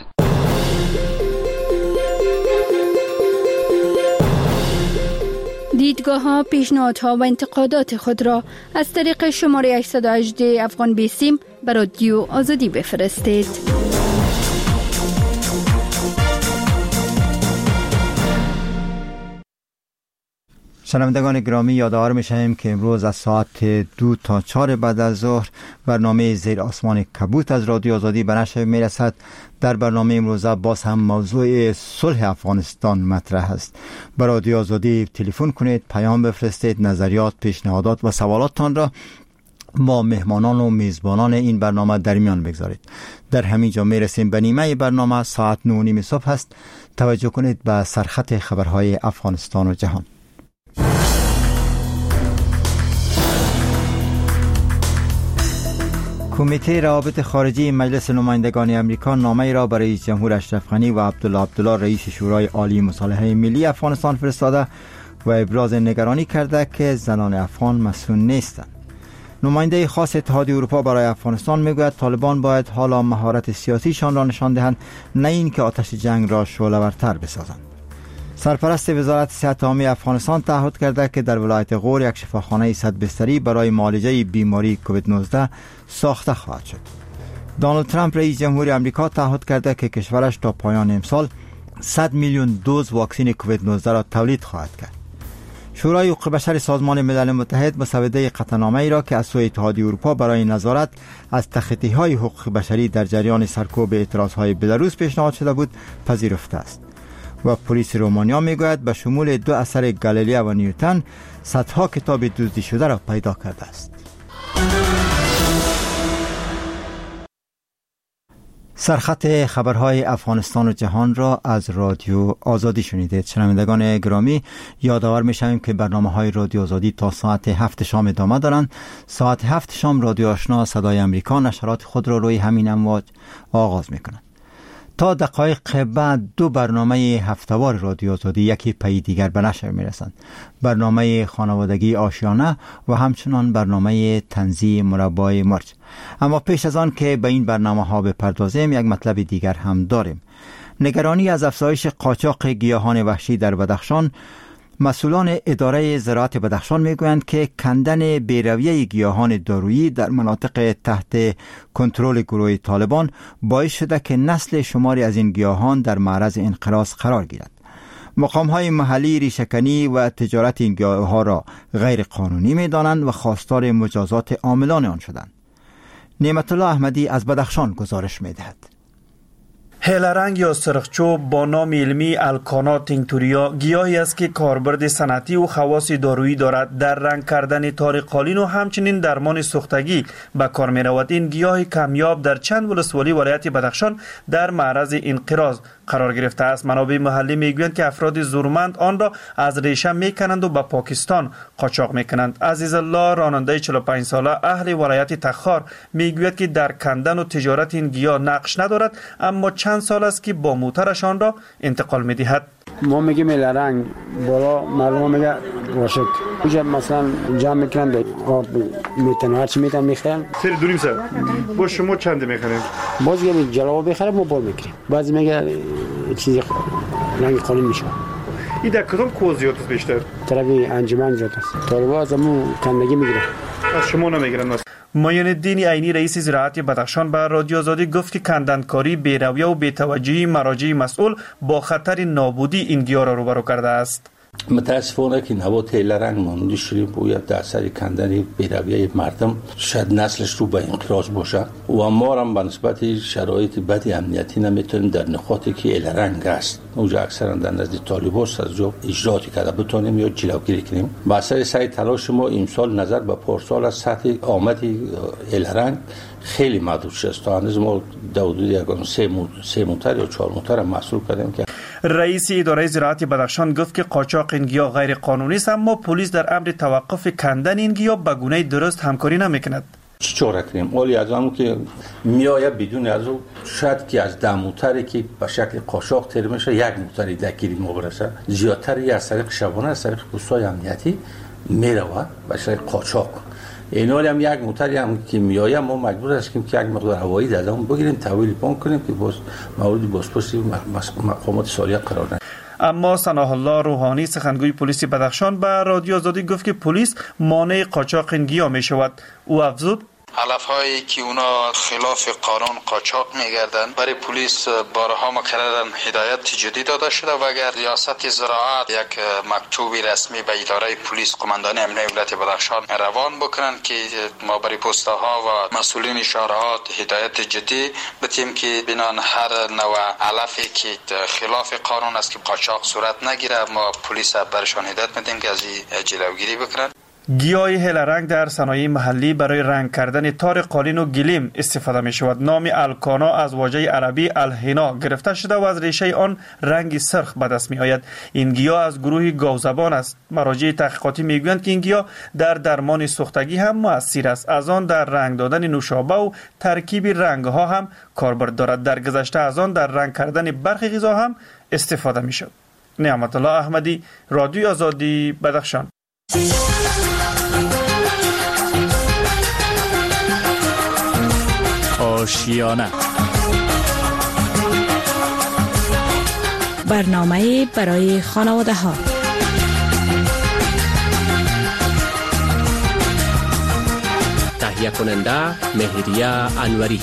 دیدگاه‌ها، پیشنهادها و انتقادات خود را از طریق شماره 818 افغان بیسیم به رادیو آزادی بفرستید. شنوندگان گرامی، یادآور می‌شویم که امروز از ساعت 2 تا 4 بعد از ظهر برنامه زیر آسمان کبوت از رادیو آزادی به نشر میرسد. در برنامه امروز باز هم موضوع صلح افغانستان مطرح است. به رادیو آزادی تلفن کنید، پیام بفرستید، نظریات، پیشنهادات و سوالاتتان را با مهمانان و میزبانان این برنامه در میان بگذارید. در همین جا میرسیم به نیمه برنامه. ساعت 9:30 صبح است. توجه کنید به سرخط خبرهای افغانستان و جهان. کمیته روابط خارجی مجلس نمایندگان امریکا نامه‌ای را برای رئیس جمهور اشرف غنی و عبدالله رئیس شورای عالی مصالحه ملی افغانستان فرستاده و ابراز نگرانی کرده که زنان افغان مسئول نیستند. نماینده خاص اتحادیه اروپا برای افغانستان میگوید طالبان باید حالا مهارت سیاسیشان را نشان دهند، نه اینکه آتش جنگ را شعله‌ورتر بسازند. سرپرست وزارت صحت عامه افغانستان تعهد کرده که در ولایت غور یک شفاخانه 100 بستری برای معالجه بیماری کووید 19 ساخته خواهد شد. دونالد ترامپ رئیس جمهور آمریکا تعهد کرده که کشورش تا پایان امسال 100 میلیون دوز واکسن کووید 19 را تولید خواهد کرد. شورای حقوق بشر سازمان ملل متحد مسوده قطعنامه‌ای را که از سوی اتحادیه اروپا برای نظارت از تخطی‌های حقوق بشری در جریان سرکوب اعتراضهای بلاروس پیشنهاد شده بود پذیرفته است. و پلیس رومانیا میگوید به شمول 2 اثر گالیله و نیوتن صدها کتاب دزدی شده را پیدا کرده است. سرخط خبرهای افغانستان و جهان را از رادیو آزادی شنیدید. شنوندگان گرامی، یادآور می‌شویم که برنامه‌های رادیو آزادی تا ساعت 7 شام ادامه دارند. ساعت 7 شام رادیو آشنا صدای امریکا نشرات خود را روی همین امواج آغاز می‌کند. تا دقایق بعد 2 برنامه هفته‌وار رادیو آزادی یکی پی دیگر به نشر می‌رسند. برنامه خانوادگی آشیانه و همچنان برنامه طنزی مربای مرج. اما پیش از آن که به این برنامه‌ها بپردازیم، یک مطلب دیگر هم داریم. نگرانی از افزایش قاچاق گیاهان وحشی در بدخشان. مسئولان اداره زراعت بدخشان میگویند که کندن بی‌رویه گیاهان دارویی در مناطق تحت کنترل گروه طالبان باعث شده که نسل شماری از این گیاهان در معرض انقراض قرار گیرد. مقام‌های محلی ریشه‌کنی و تجارت این گیاه‌ها را غیر قانونی می‌دانند و خواستار مجازات عاملان آن شدند. نعمت الله احمدی از بدخشان گزارش می‌دهد. هیلرنگ یا سرخچوب با نام علمی الکانا تینکتوریا گیاهی است که کاربرد صنعتی و خواص دارویی دارد. در رنگ کردن تار قالین و همچنین درمان سوختگی به کار می رود. این گیاه کمیاب در چند ولسوالی ولایت بدخشان در معرض انقراض قرار گرفته است. منابع محلی میگویند که افراد زورمند آن را از ریشه میکنند و به پاکستان قاچاق میکنند. عزیز الله راننده 45 ساله اهل ولایت تخار میگوید که در کندن و تجارت این گیاه نقش ندارد، اما چند سال است که با موترش آن را انتقال میدهد. ما میگیم لرنگ بالا معلومه میگه واشک اینجا مثلا جمع میکنن آب میتن هرچی میتن میخرن سری دوریم سر با شما چنده میخرن؟ باز یه جلوه بخره ما بار میکنیم. بعضی میگه چیزی رنگ قالین میشه. این در کدام کوز زیاد است بیشتر؟ طرفی انجمن زیاد است. طالبا از همون کندگی میگیرن. از شما نمیگیرن؟ معین الدین عینی رئیس زراعت بدخشان به رادیو آزادی گفت که کندنکاری بی‌رویه و بی‌توجهی مراجع مسئول با خطر نابودی این گیاه را روبرو کرده است. متاسفانه که نبات هیلرنگ مانده شده باید در اثر کندن بی‌رویه مردم شاید نسلش رو به انقراض باشه و ما هم به نسبت شرایط بد امنیتی نمیتونیم در نقاطی که هیلرنگ است اونجا اکثرا در نزد طالبان از جو اجراتی کرده بتونیم یا جلوگیری کنیم. با اثر سعی تلاش ما امسال نظر به پارسال از سطح آمد هیلرنگ خیلی محدود شد. تا هنوز ما حدود 3 موتر یا 4 موتر محصول کردیم که رئیس اداره زراعت بدخشان گفت که قاچاق این گیاه غیر قانونی است، اما پلیس در امر توقف کندن این گیاه به گونه درست همکاری نمیکند. چی چاره کنیم؟ اولی از همون که میآید بدون از او شاید که از 10 موتری که به شکل قاچاق تر میشه 1 موتری دگیری ما برسه، زیادتر از طریق شبانه از طریق پست‌های امنیتی میرود به شکل قاچاق. اینال هم 1 موتری هم که میآید ما مجبور هستیم که یک مقدار هوایی در اون بگیریم تحویل پون کنیم که باز مورد بازپرسی مقامات سالیه قرار نگیرد. اما ثناء الله روحانی سخنگوی پلیس بدخشان به رادیو آزادی گفت که پلیس مانع قاچاق این گیاه می شود. او افزود علف هایی که اونا خلاف قانون قاچاق میگردن برای پلیس بارها مکررن هدایت جدی داده شده و اگر ریاست زراعت یک مکتوبی رسمی به اداره پلیس قماندانی امنیت ولایت بدخشان روان بکنن که ما برای پست‌ها و مسئولین شهرها هدایت جدی بدیم که بنان هر نوع علفی که خلاف قانون است که قاچاق صورت نگیره ما پلیس برشان هدایت میدیم که از این جلوگیری بکنن. گیاه هل رنگ در صنایع محلی برای رنگ کردن تار قالین و گلیم استفاده می شود. نام الکانا از واژه عربی الحنا گرفته شده و از ریشه آن رنگ سرخ به دست می آید. این گیاه از گروه گاوزبان است. مراجع تحقیقاتی می گویند که این گیاه در درمان سوختگی هم مؤثر است. از آن در رنگ دادن نوشابه و ترکیب رنگ ها هم کاربرد دارد. در گذشته از آن در رنگ کردن برخی غذا هم استفاده می شد. نعمت الله احمدی، رادیو آزادی، بدخشان. آشیانه برنامه برای خانواده ها. تهیه کننده مهریه انوری.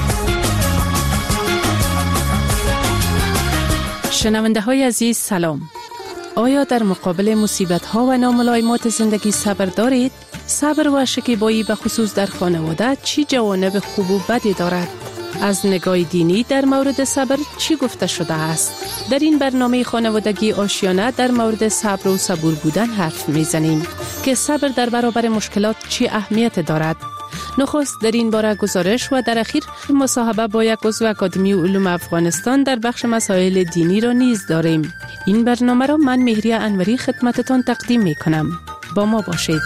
شنونده های عزیز سلام. آیا در مقابل مصیبت ها و ناملایمات زندگی صبر دارید؟ صبر و شکیبایی به خصوص در خانواده چی جوانب خوب و بدی دارد؟ از نگاه دینی در مورد صبر چی گفته شده است؟ در این برنامه خانوادگی آشیانه در مورد صبر و صبور بودن حرف میزنیم که صبر در برابر مشکلات چی اهمیت دارد. نخست در این باره گزارش و در اخیر مصاحبه با یک عضو اکادمی علوم افغانستان در بخش مسائل دینی را نیز داریم. این برنامه را من مهریه انوری خدمتتان تقدیم می کنم. با ما باشید.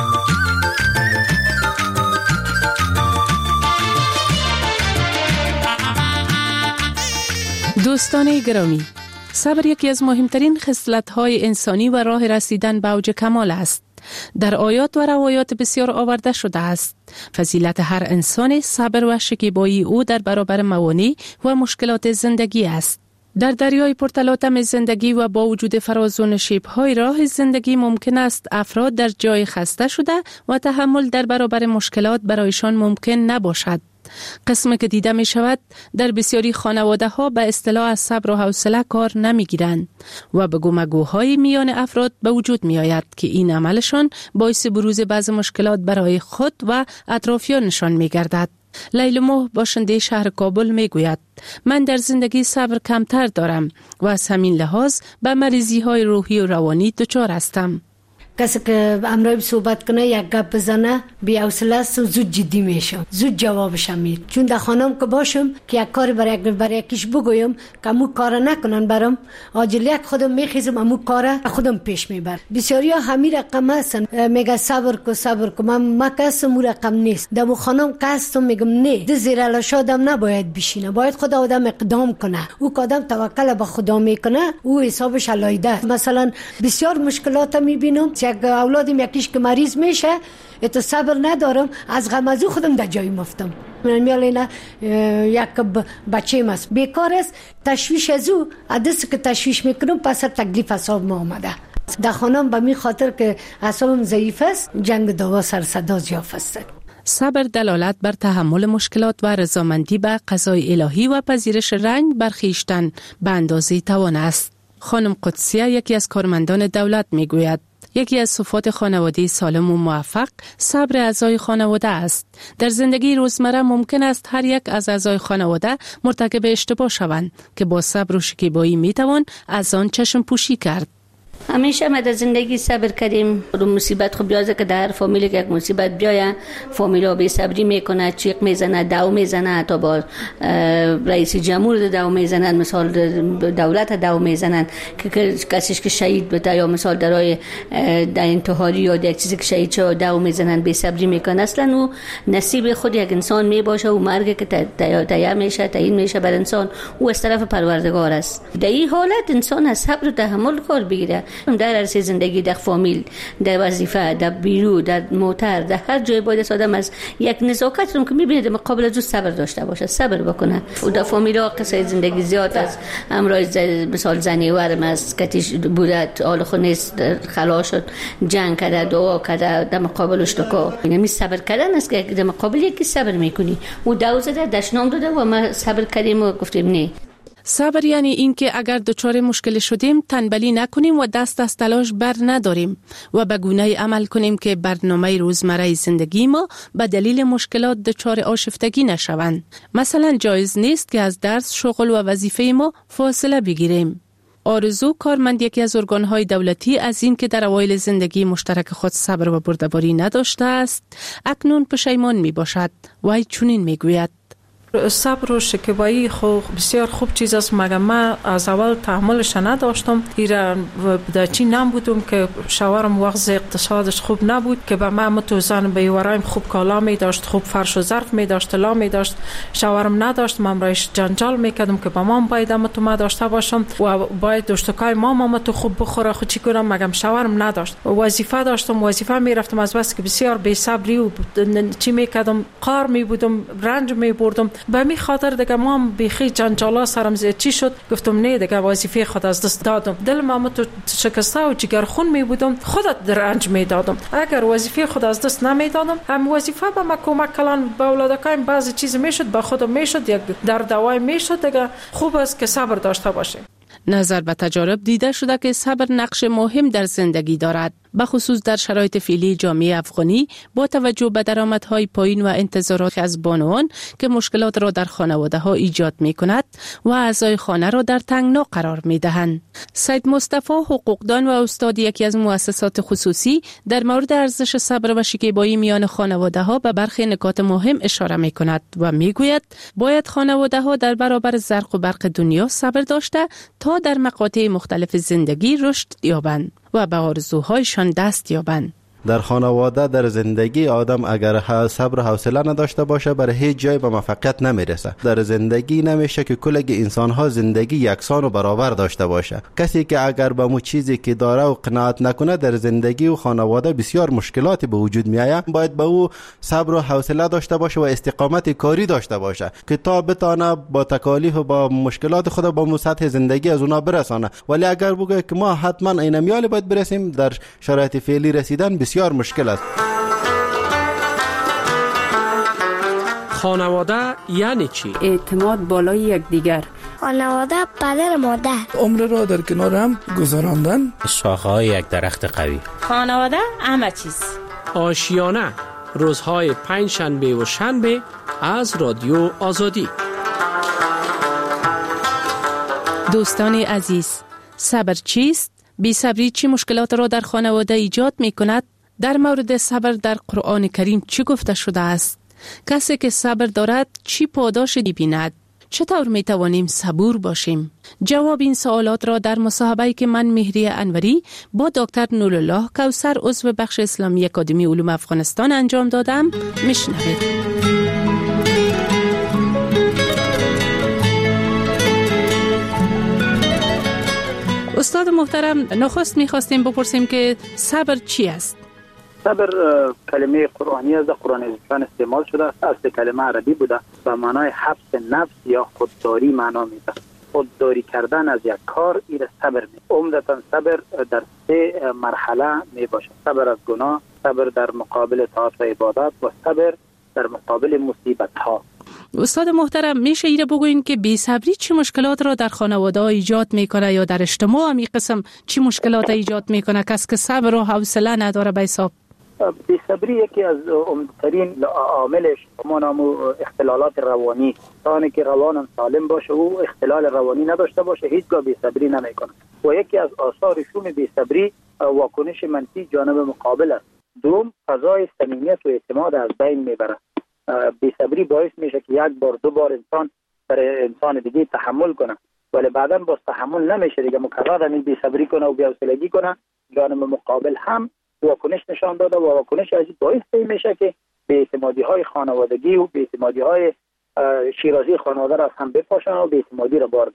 دوستان گرامی، صبر یکی از مهمترین خصلت‌های انسانی و راه رسیدن به اوج کمال است. در آیات و روایات بسیار آورده شده است. فضیلت هر انسان صبر و شکیبایی او در برابر موانع و مشکلات زندگی است. در دریای پرتلاطم زندگی و با وجود فراز و نشیب‌های راه زندگی ممکن است افراد در جای خسته شده و تحمل در برابر مشکلات برایشان ممکن نباشد. قسمی که دیده می شود در بسیاری خانواده ها به اصطلاح از صبر و حوصله کار نمی گیرند و به گفتگوهای میان افراد به وجود می آید که این عملشان باعث بروز بعض مشکلات برای خود و اطرافیانشان می گردد. لیلا موح باشنده شهر کابل می گوید من در زندگی صبر کمتر دارم و از همین لحاظ به مریضی های روحی و روانی دچار هستم. کسی که امروز صحبت کنه یک گپ بزنه بی حوصله است و زود جدی میشم، زود جوابش میدم. چون در خانم که باشم که یک کاری برای یکیش بگویم که امو کار نکنن برام عاجلیت خودم میخیزم امو کار خودم پیش میبر. بسیاری ها همین رقم هستن میگه صبر کو من کسم مو رقم نیست. دمو خانم کستم میگم نه ده زیر لاشا آدم نباید بشینه، باید خود آدم اقدام کنه. او که آدم توکل به خدا میکنه او حسابش علایده. مثلا بسیار مشکلات میبینم یک اولادم یکیش که مریض میشه تو صبر ندارم از غم از خودم در جای مفتم. من میاله یک بچه ماست بیکار است تشویش از او عدس که تشویش میکنم پس تکلیف حساب ما آمده. در خانم به می خاطر که حسابم ضعیف است جنگ دوا سر صدا زیاف است. صبر دلالت بر تحمل مشکلات و رضامندی به قضای الهی و پذیرش رنج بر خویشتن به اندازه توان است. خانم قدسیه یکی از کارمندان دولت میگوید یکی از صفات خانواده سالم و موفق صبر اعضای خانواده است. در زندگی روزمره ممکن است هر یک از اعضای خانواده مرتکب اشتباه شوند که با صبر و شکیبایی میتوان از آن چشم پوشی کرد. همیشه ما در زندگی صبر کردیم. رو مصیبت خب بیازه که در فامیل که یک مصیبت بیایه فامیلا بی صبری میکنه، چیق میزنه، داو میزنه، تا با رئیس جمهور داو میزنن، مثال دولت داو میزنن که کسیش که شهید بده یا مثال در انتحاری یا یک چیزی که شهید شد داو میزنن، بی صبری میکنه. اصلا او نصیب خود یک انسان میباشه و مرگ که تیار میشه تعیین میشه بر انسان او از طرف پروردگار است. در این حالت انسان از صبر و تحمل کار بگیره. باشه. در عرصه زندگی، در فامیل، در وظیفه، در بیرو، در موتر، در هر جای باید آدم از یک نزاکت رو که میبینید مقابل از صبر داشته باشه، صبر بکنه. و در فامیل ها قصه زندگی زیاد از امراض، مثال زنی ورم از کتیش بودت حال خود نیست، خلا شد، جنگ کرده، دعا کرده، در مقابلش دکا. اینمی صبر کردن است که در مقابل یکی صبر میکنی. و دوزده دشنام داده و ما صبر کردیم و گفتیم نه. صبر یعنی این که اگر دچار مشکل شدیم تنبلی نکنیم و دست از تلاش بر نداریم و به گونه‌ای عمل کنیم که برنامه روزمره زندگی ما به دلیل مشکلات دچار آشفتگی نشوند. مثلا جایز نیست که از درس، شغل و وظیفه ما فاصله بگیریم. آرزو کارمند یکی از ارگان‌های دولتی از این که در اوایل زندگی مشترک خود صبر و بردباری نداشته است، اکنون پشیمان می باشد. وی چنین می گوید: صبر و شکیبایی بسیار خوب چیز است، مگر من از اول تحملش نداشتم. ایران در چین نبودم که شوهرم وقت اقتصادش خوب نبود که به من متوزن به ورایم خوب کالا می داشت، خوب فرش و ظرف می داشت، طلا می داشت. شوهرم نداشت، من رایش جنجال میکردم که با مام باید تو ما داشته باشم و باید دوشتکای مام تو خوب بخوره. خود چی کنم؟ مگم شوهرم نداشت. وظیفه داشتم، وظیفه میرفتم، از بس که بسیار بی صبری و چی میکردم، قار می بودم، رنج می بردم. به می خاطر دیگه ما بیخی جنجالا سرم زید چی شد، گفتم نه دیگه وظیفه خود از دست دادم. دل ما تو شکسته و جگر خون می بودم، خودت در رنج می دادم. اگر وظیفه خود از دست نمی دادم، هم وظیفه به ما کمک کلان به اولادکایم بعضی چیز می شد، به خودم می شد، یک در دوای می شد. دیگه خوب است که صبر داشته باشه. نظر به تجارب دیده شده که صبر نقش مهم در زندگی دارد، به خصوص در شرایط فعلی جامعه افغانی با توجه به درآمدهای پایین و انتظارات از بانوان که مشکلات را در خانواده ها ایجاد می کند و اعضای خانه را در تنگنا قرار می دهند. سید مصطفی حقوقدان و استاد یکی از مؤسسات خصوصی در مورد ارزش صبر و شکیبایی میان خانواده ها به برخی نکات مهم اشاره می کند و می گوید باید خانواده ها در برابر زرق و برق دنیا صبر داشته تا در مقاطع مختلف زندگی رشد یابند و به آرزوهایشان دست یابند. در خانواده، در زندگی آدم اگر صبر و حوصله نداشته باشه برای هیچ جای به موفقیت نمیرسه. در زندگی نمیشه که کل انسان ها زندگی یکسان و برابر داشته باشه. کسی که اگر به مو چیزی که داره و قناعت نکنه در زندگی و خانواده بسیار مشکلاتی به وجود میایه. باید به او صبر و حوصله داشته باشه و استقامت کاری داشته باشه که تا بتونه با تکالیف و با مشکلات خود با سطح زندگی از اونا برسانه. ولی اگر بگه که ما حتما اینمیال باید برسیم، در شرایط فعلی رسیدن بسیار مشکل است. خانواده یعنی چی؟ اعتماد بالای یکدیگر. خانواده پدر مادر. عمر را در کنار هم گذراندن. شاخه‌های یک درخت قوی. خانواده همه چیز. آشیانه، روزهای پنج شنبه و شنبه از رادیو آزادی. دوستان عزیز، صبر چیست؟ بی‌صبری چه مشکلات را در خانواده ایجاد می کند؟ در مورد صبر در قرآن کریم چه گفته شده است؟ کسی که صبر دارد چی پاداش بیند؟ چطور می توانیم صبور باشیم؟ جواب این سوالات را در مصاحبه‌ای که من مهریه انوری با دکتر نورالله کوثر عضو بخش اسلامی اکادمی علوم افغانستان انجام دادم میشنوید. استاد محترم، نخست می‌خواستیم بپرسیم که صبر چی است؟ صبر کلمه قرآنی از قرآن عزیزان استعمال شده است. اصل کلمه عربی بوده و معنای حبس نفس یا خودداری معنا میده. خودداری کردن از یک کار این صبر میده. عمدتاً صبر در 3 مرحله می باشد. صبر از گناه، صبر در مقابل طاعت و عبادت و صبر در مقابل مصیبت ها. استاد محترم، میشه ایره بگوین که بی‌صبری چه مشکلات را در خانواده ایجاد میکنه یا در اجتماع هم این قسم چه مشکلات ایجاد میکنه کسی که صبر و حوصله نداره به حساب؟ بی‌صبری یکی از عمدترین عواملش همون اختلالات روانی. انسانی که روان سالم باشه و اختلال روانی نداشته باشه هیچگاه بی‌صبری نمیکنه. و یکی از آثار شوم بی‌صبری واکنش منفی جانب مقابل است. دوم، فضای صمیمیت و اعتماد از بین میبره. بی‌صبری باعث میشه که یک بار دو بار انسان برای انسان دیگه تحمل کنه، ولی بعداً باز تحمل نمیشه دیگه، مکرر همین بی‌صبری کنه و بی‌حوصلگی کنه. جانب مقابل هم واکنش نشان داده و واکنش از باعث میشه که بی‌اعتمادی‌های خانوادگی و بی‌اعتمادی‌های شیرازی خانواده را هم بپاشن و بی‌اعتمادی را بار بیارن.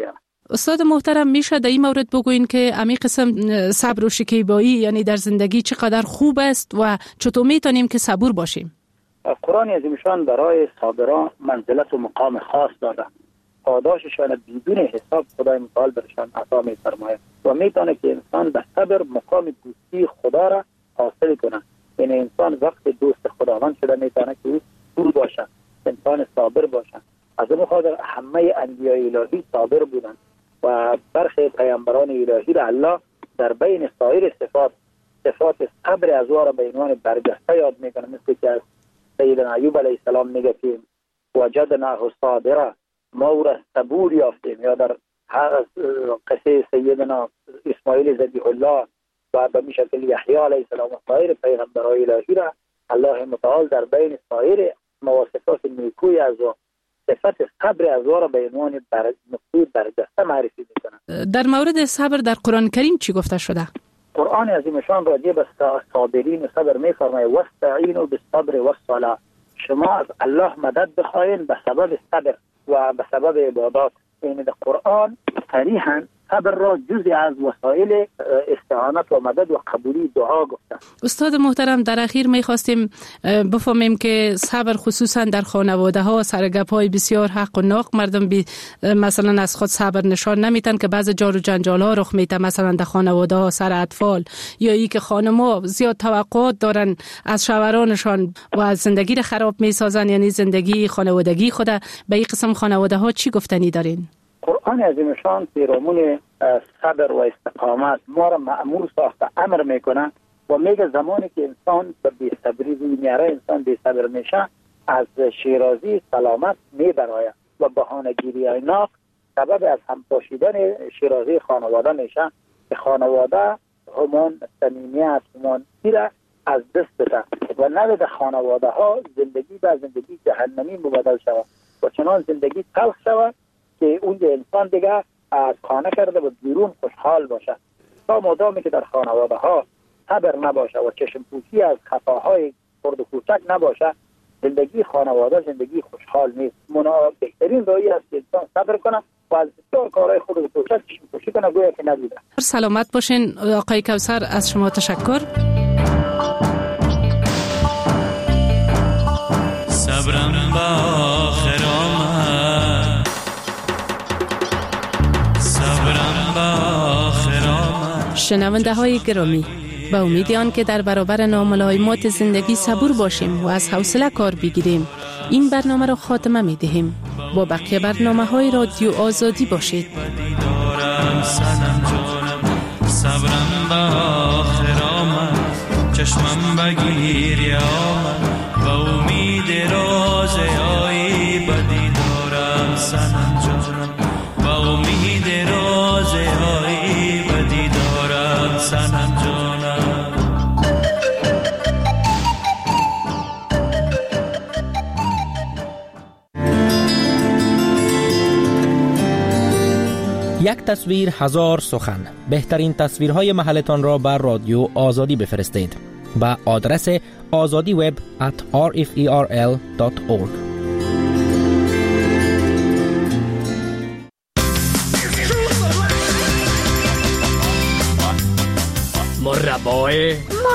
استاد محترم میشه در این مورد بگوین که امی قسم صبر و شکیبایی یعنی در زندگی چقدر خوب است و چطور میتونیم که صبور باشیم؟ قرآن عظیمشان برای صابران منزلت و مقام خاص داده. پاداششان بدون حساب خدای متعال برشان عطا می‌فرماید و میتونه که انسان به صبر مقام دوستی خدا را حاصل کنه. یعنی انسان وقت دوست خداوند شده میتونه که او صبور باشه، انسان صابر باشه. از اون خاطر همه انبیاء الهی صابر بودند و برخی پیامبران الهی را الله در بین سایر صفات صبر از او را به عنوان برجسته یاد میکنه، مثل که از سیدنا ایوب علیه السلام میگه که وجدناه صابرا، ما او را صبور یافتیم. یا در قصه سیدنا اسماعیل ذبیح الله و به این شکل یحیی علیه السلام و سایر پیغمبران الهی را الله متعال در بین سایر مواصفات نیکوی از او صفت صبر از او را به عنوان برجسته معرفی میکنه. در مورد صبر در قرآن کریم چی گفته شده؟ قرآن عظیمشان راجع به صابرین و صبر میفرماید واستعینوا بالصبر والصلاة، شما از الله مدد بخواین به سبب صبر و به سبب عبادات. یعنی در قرآن صریحاً صبر را جزئی از وسایل استعانت و مدد و قبولی دعا گفته. استاد محترم در اخیر میخواستیم بفهمیم که صبر خصوصا در خانواده ها سرگپ های بسیار حق و ناق مردم مثلا از خود صبر نشان نمیتن که بعض جار و جنجال ها رخ میده، مثلا در خانواده ها سر اطفال یا ای که خانم‌ها زیاد توقعات دارن از شوهرانشان و از زندگی را خراب میسازن، یعنی زندگی خانوادگی خود. به این قسم خانواده ها چی گفتنی دارین؟ قرآن عظیمشان پیرامون صبر و استقامت ما را مأمور ساخته، امر میکنه و میگه زمانی که انسان به بی‌صبری روی میاره، انسان بی‌صبر میشه، از شیرازی سلامت میبراید و بهانه‌گیری ناق سبب از همپاشیدن شیرازی خانواده میشه که خانواده همان صمیمیت همان را از دست بده و نباید خانواده ها زندگی به زندگی جهنمی مبدل شود و چنان زندگی تلخ شود که اونجا انسان دیگه از خانه کرده و بیرون خوشحال باشه. تا مادامی که در خانواده ها صبر نباشه و چشم پوشی از خطاهای خرد و کوچک نباشه، زندگی خانواده زندگی خوشحال نیست. بهترین راهی است که انسان صبر کنه و از بسیار کارهای خرد و کوچک چشم پوشی کنه گویا که ندیده. سلامت باشین آقای کوثر، از شما تشکر. صبرم با آخر آمد، صبرم با آخر آمد. شنونده های گرامی، با امید آن که در برابر ناملایمات زندگی صبور باشیم و از حوصله کار بگیریم، این برنامه را خاتمه می دهیم. با بقیه برنامه های رادیو آزادی باشید. صبرم با آخر آمد، چشمم بگیر آمد، با امید روزهای بدی دارم سنم جانم، با امید روزهای بدی دارم سنم جانم. یک تصویر هزار سخن. بهترین تصویرهای محلتان را بر رادیو آزادی بفرستید با آدرس azadiweb@rferl.org. مربای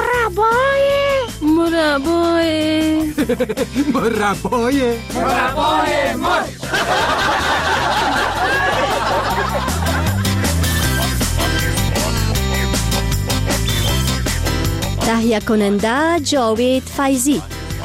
مرچ. تهیه کننده جاوید فیضی.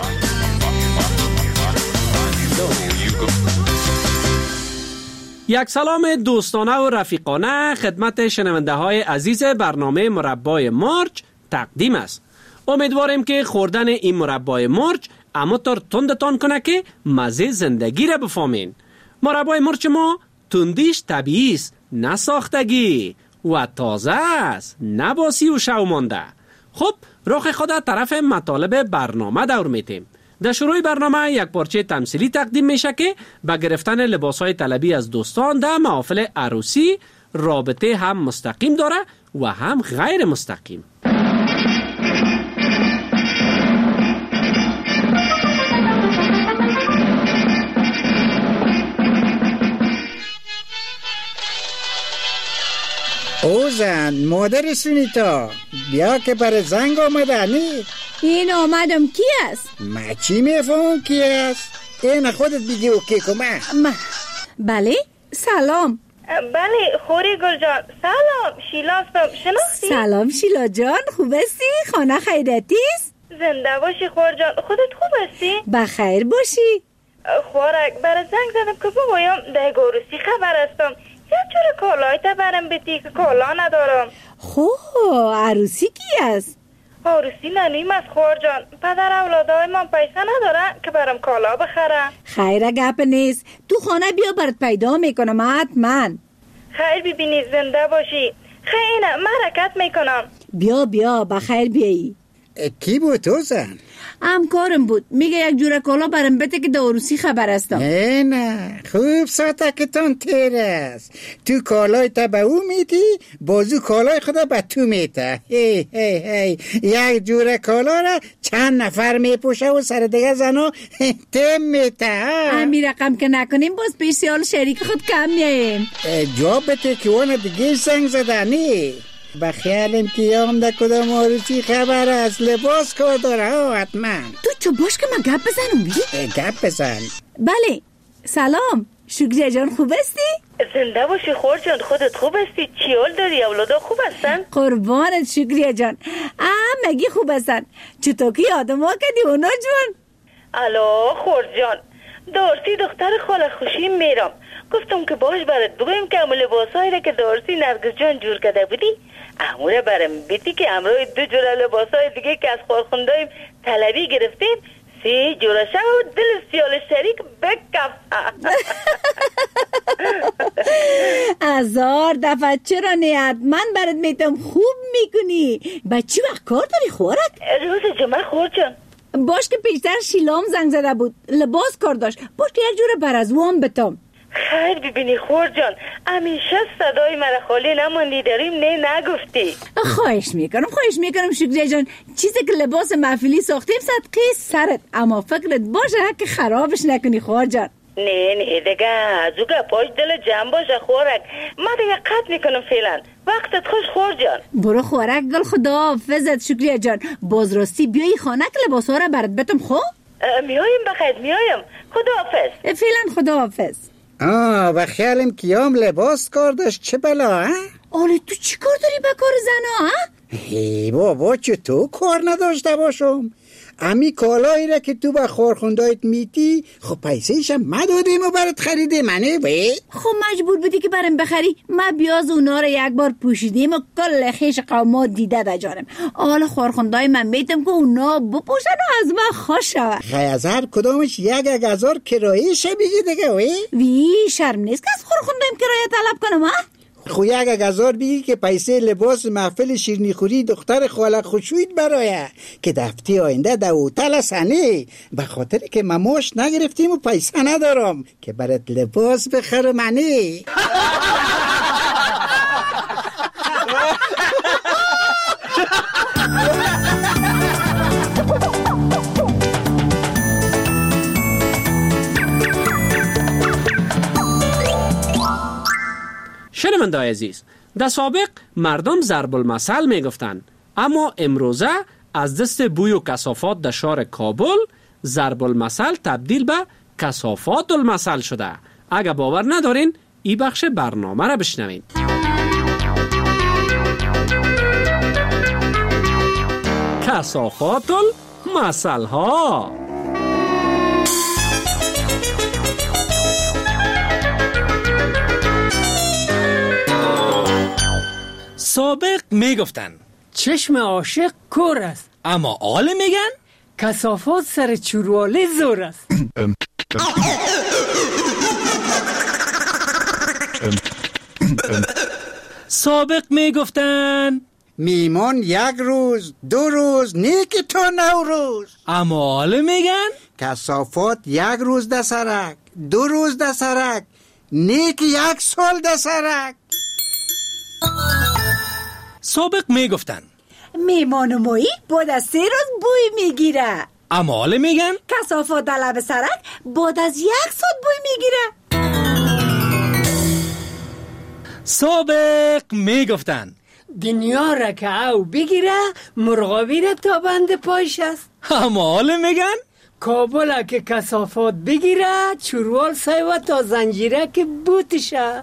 یک سلام دوستانه و رفیقانه خدمت شنونده های عزیز برنامه مربای مرچ تقدیم است. امیدواریم که خوردن این مربای مرچ اماتار تندتان کنه که مزه زندگی را بفهمین. مربای مرچ ما تندیش طبیعی است، نه ساختگی، و تازه است، نه باسی و شومانده. خب رخ خود طرف مطالب برنامه دور میتیم. در شروع برنامه یک پارچه تمثیلی تقدیم میشه که با گرفتن لباسهای طلبی از دوستان در محافل عروسی رابطه هم مستقیم داره و هم غیر مستقیم. او زن مادر سونیتا بیا که بر زنگ آمده نی؟ این آمدم کی است؟ ما چی میفهم کی است؟ این خودت بگی او کی کمه؟ بله سلام. بله خوری گل جان. سلام شیلا هستم. شناختی؟ سلام شیلا جان خوب هستی؟ خانه خیرتی است؟ زنده باشی خور جان. خودت خوب هستی؟ بخیر باشی. خورک برای زنگ زدم که بگویم ده گروسی خبر هستم. یک جور کالای تا برم بیتی که کالا ندارم. عروسی کی است؟ عروسی ننویم از خور جان. پدر اولادای من پیسه ندارن که برم کالا بخرم. خیره گپ نیست. تو خانه بیا برات پیدا میکنم حتما. خیر ببینی زنده باشی. خیلی حرکت میکنم. بیا بخیر بیایی. کی بود تو زن؟ همکارم بود. میگه یک جور کالا برم بده که عروسی خبر هستم. نه خوب ساتکتان تیر است. تو کالای تا به او میدی بازو کالای خدا به تو میته. هی یک جور کالا را چند نفر میپوشه و سر دیگه زنا تم میته. همین رقم که نکنیم باز پیش سیال شریک خود کم میاییم. جواب بده که اون دیگه زنگ زدنی. بخیالم که یام ده کدام عروسی خبر است. لباس کار داره حتما. تو چو باش که من گپ بزنم بی؟ گپ بزن. بله سلام شکریه جان خوب هستی؟ زنده باشی خور جان. خودت خوب هستی؟ چی حال داری؟ اولادا خوب هستن؟ قربانت شکریه جان. مگی خوب هستن؟ چطور که یادم ها کردی اونا جون؟ الو خور جان. دارسی دختر خاله خوشی میرم. گفتم که باش برات بگویم که امو لباسایی را که دارسی نرگس جان جور کرده بودی اموره برم بیتی که امروی 2 جور لباسای دیگه که از خورخوندایم طلبی گرفتیم 3 جور شب و دل سیال شریک بکف. 1000 دفعه چرا نه من برات میتم خوب میکنی. بچی وقت کار داری خورک؟ روز جمعه خور جان. باش که پیشتر شیلام زنگ زده بود لباس کار داشت. باش که یک جور برازوان بتم. خیر ببینی خور جان همیشه صدای مرا خالی نموندی داریم نگفتی. خواهش میکنم شکریه جان. چیزی که لباس محفلی ساختیم صدقه سرت اما فکرت باشه که خرابش نکنی خور جان. نه دیگه از او گپاش دل جمع باشه خورک. ما دیگه قطع میکنم فعلا. وقتت خوش خور جان. برو خورک گل خدا حافظت شکریه جان. باز راستی بیایی خانه که لباس ها را برات بتم خو؟ میایم بخیر میایم. خدا حافظ. فعلا خدا حافظ. و خیالم کیام لباس کار داشت چه بلا آله تو چی کار داری به کار زنا هی بابا چطور کار نداشته باشم؟ امی کالایی را که تو با خورخوندایت میتی خب پیسهشم ما دادیم و برات خریده منه بی؟ خب مجبور بودی که برم بخری. ما بیاز اونا را یک بار پوشیدیم و کل خیش قومات دیده دا جانم. حالا خورخوندای من میتم که اونا بپوشن و از من خوش شود. از هر کدامش 1000 کرایه شه بگی دیگه وی شرم نیست که از خورخوندایم کرایه طلب کنم خو 1000 بگی که پیسه لباس محفل شیرنی خوری دختر خاله خوشوید برایه که دفتی آینده در هتل سنه به خاطر که مماش نگرفتیم و پیسه ندارم که برات لباس بخرم منه. شنونده‌های عزیز در سابق مردم ضرب المثل می گفتن اما امروزه از دست بوی و کثافات در شهر کابل ضرب المثل تبدیل به کثافات المثل شده. اگر باور ندارین این بخش برنامه را بشنوین. کثافات المثل ها. سابق میگفتن چشم عاشق کور است اما آل میگن کثافات سر چورواله زور است. سابق میگفتن میمون 1 روز 2 روز نیک تا 9 روز اما آل میگن کثافات 1 روز ده سرک 2 روز ده سرک نیک 1 سال ده سرک. سابق میگفتن میمان مایی بعد از 3 روز بوی میگیره اما حالا میگن کثافات در لب سرک بعد از 1 ساعت بوی میگیره. سابق میگفتن دنیا را که او بگیره مرغابی را تا بند پایش است. اما حالا میگن کابل که کثافات بگیره چروال سایوه تا زنجیره که بوتشه.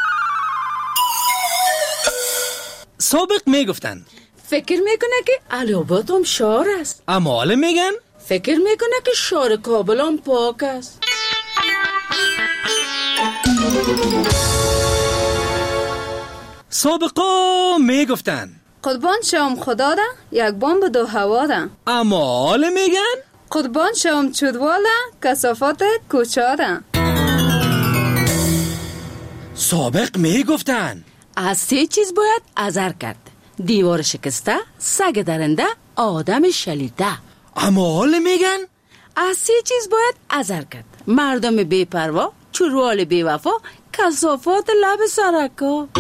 سابق میگفتن فکر میکنه که علی آباد هم شهر است. اما حالا میگن فکر میکنه که شهر کابل هم پاک است. سابقا میگفتن قربان شوم خدا ده یک بمب دو هوا ده. اما حالا میگن قربان شوم چودوال ده کثافات کوچه ده. سابق میگفتن از 3 چیز باید حذر کرد: دیوار شکسته، سگ درنده، آدم شلیته. اما حالا میگن از 3 چیز باید حذر کرد: مردم بی‌پروا، چروال بی‌وفا، کثافات لب سرکا.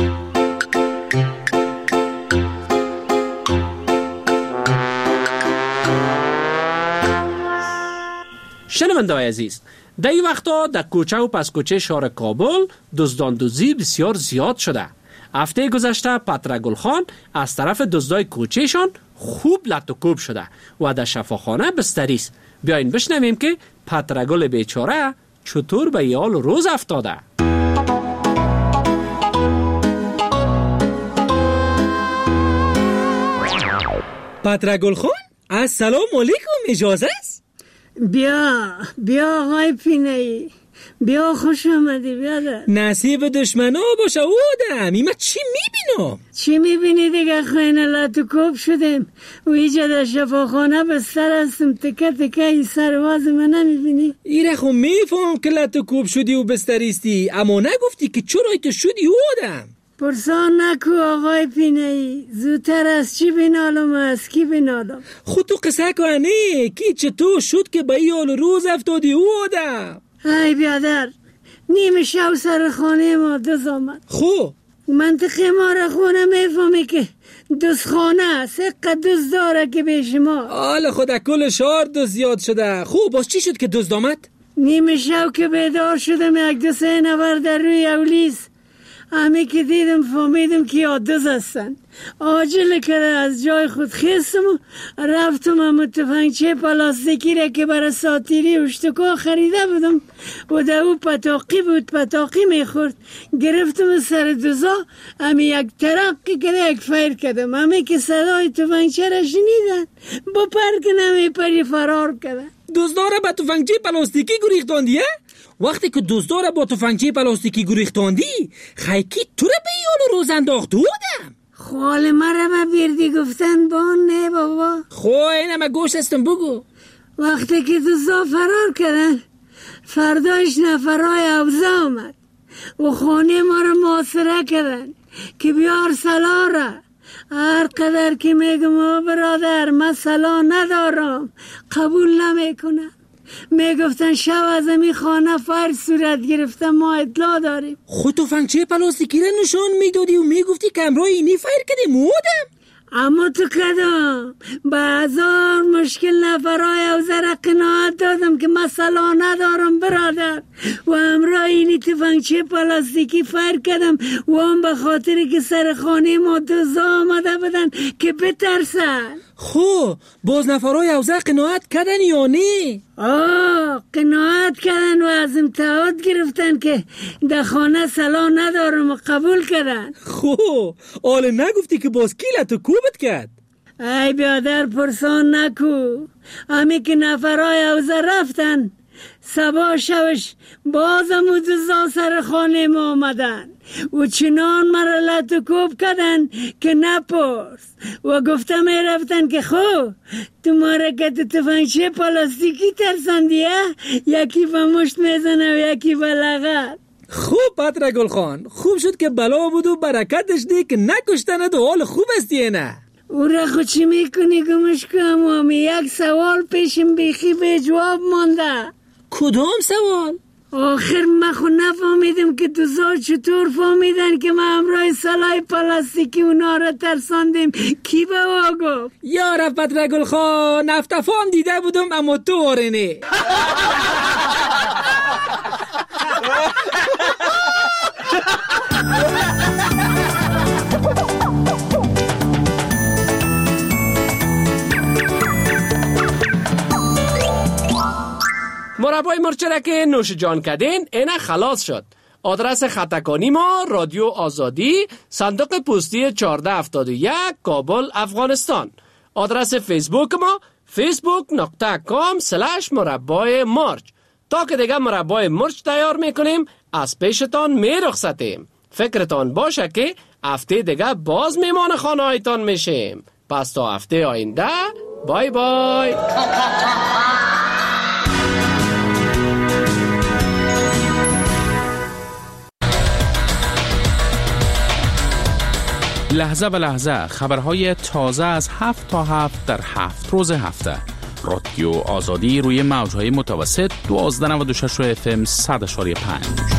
شنونده‌های عزیز، در این وقتا در کوچه و پس کوچه شهر کابل دزداندوزی بسیار زیاد شده. هفته گذشته پترگل خان از طرف دزدای کوچهشان خوب لط و کوب شده و در شفاخانه بستری است. بیاین بشنویم که پترگل بیچاره چطور به یال روز افتاده. پترگل خان السلام علیکم، اجازه است؟ بیا آقای پینه‌ای، بیا خوش آمدی. بیا ده. نصیب دشمنا باشه آدم. ایما چی میبینم؟ چی میبینی دیگه؟ خواهین لط و کوب شدیم و ایجا در شفاخانه بستر هستم. تکه تکه ای سرواز من نمیبینی؟ ایره خو میفهم که لط و کوب شدی و بستریستی، اما نگفتی که چرا که شدی آدم. پرسان نکو آقای پینه‌ای، زودتر از چی بینالم و از کی بینالم؟ خود تو قصه کنه کی چطور شد که به یال روز افتادی آدم؟ ای بیادر، نیم شب سر خانه ما دز آمد. خو منطقه ما را خونه میفهمی که دوست خانه است، اقا دوست داره که به شما. حالا خود کل شهر دوست زیاد شده. خب باز چی شد که دوست آمد؟ نیم شب که بیدار شدم یک 2-3 نفر در روی اولیس، همه که دیدم فهمیدم که یادوز هستن. عاجل کرده از جای خود خیستم و رفتم همه تفنگچه پلاستیکی را که برای ساتیری اشتکا خریده بودم و در او پتاقی بود، پتاقی میخورد. گرفتم سر دوزا، همه یک ترقی کرده یک فیر کردم. همه که صدای تفنگچه را شنیدن با پرک نمیپری فرار کردن. دوزداره به تفنگچه پلاستیکی گریختاندیه؟ وقتی که دوزداره با تفنگچه پلاستیکی گریختاندی خیکی تو را به یال روز انداخت بودم. خال مرا به بیردی گفتن با نه بابا. این همه گوش هستم بگو. وقتی که دوزدا فرار کردن فرداش نفرای اوزه آمد و خانه ما را محاصره کردن که بیار سلا را. هر قدر که میگم برادر من سلا ندارم قبول نمیکنم. میگفتن شب از امی خانه فر صورت گرفتن، ما اطلاع داریم. خود تفنگچه پلاستیکی را نشان میدادی و میگفتی که امرای اینی فر کردی مودم. اما تو کدام با 1000 مشکل نفرای اوزه را قناعت دادم که مسئله ندارم برادر و امرای اینی تفنگچه پلاستیکی فر کردم و هم به خاطر که سر خانه ما دوزا آمده بدن که بترسن. خب باز نفرای اوزه قناعت کردن یا نه؟ قناعت کردن و از امتحاد گرفتن که در خانه سلا ندارم و قبول کردن. خب آله نگفتی که باز کیلت و کوبت کرد؟ ای بیادر پرسان نکو. همی که نفرای اوزه رفتن سبا شوش بازم و دوزا سر خانه ما آمدن و چنان مرا لط و کوب کردن که نپرس و گفتم ای رفتن که خب تو ماره که تو تفنگچه پلاستیکی ترسندیه، یکی به مشت میزنه و یکی به لغت. خوب پترگل خان، خوب شد که بلا بود و برکتش دی که نکشتند و حال خوب استی نه. او را خود چی میکنی گمش کنم و یک سوال پیشم بیخی به جواب مانده. کدام سوال؟ آخر من خود نفهمیدم که دوزا چطور فهمیدن که ما همراه سلای پلاستیکی اونا را ترساندیم. کی به گفت؟ یارب پترگل خان، افتفام دیده بودم اما تو آرنه. مربای مرچ را که نوش جان کردین اینا خلاص شد. آدرس خطکانی ما رادیو آزادی، صندوق پستی 1471 کابل افغانستان. آدرس فیسبوک ما facebook.com/مربای مرچ. تا که دیگه مربای مرچ تیار میکنیم از پیشتان میرخصتیم. فکرتان باشه که هفته دیگه باز میمان خانه هایتان میشیم. پس تا هفته آینده بای بای. لحظه به لحظه خبرهای تازه از 7 تا 7 در 7 روز هفته. رادیو آزادی روی موجهای متوسط 1296 FM 100.5.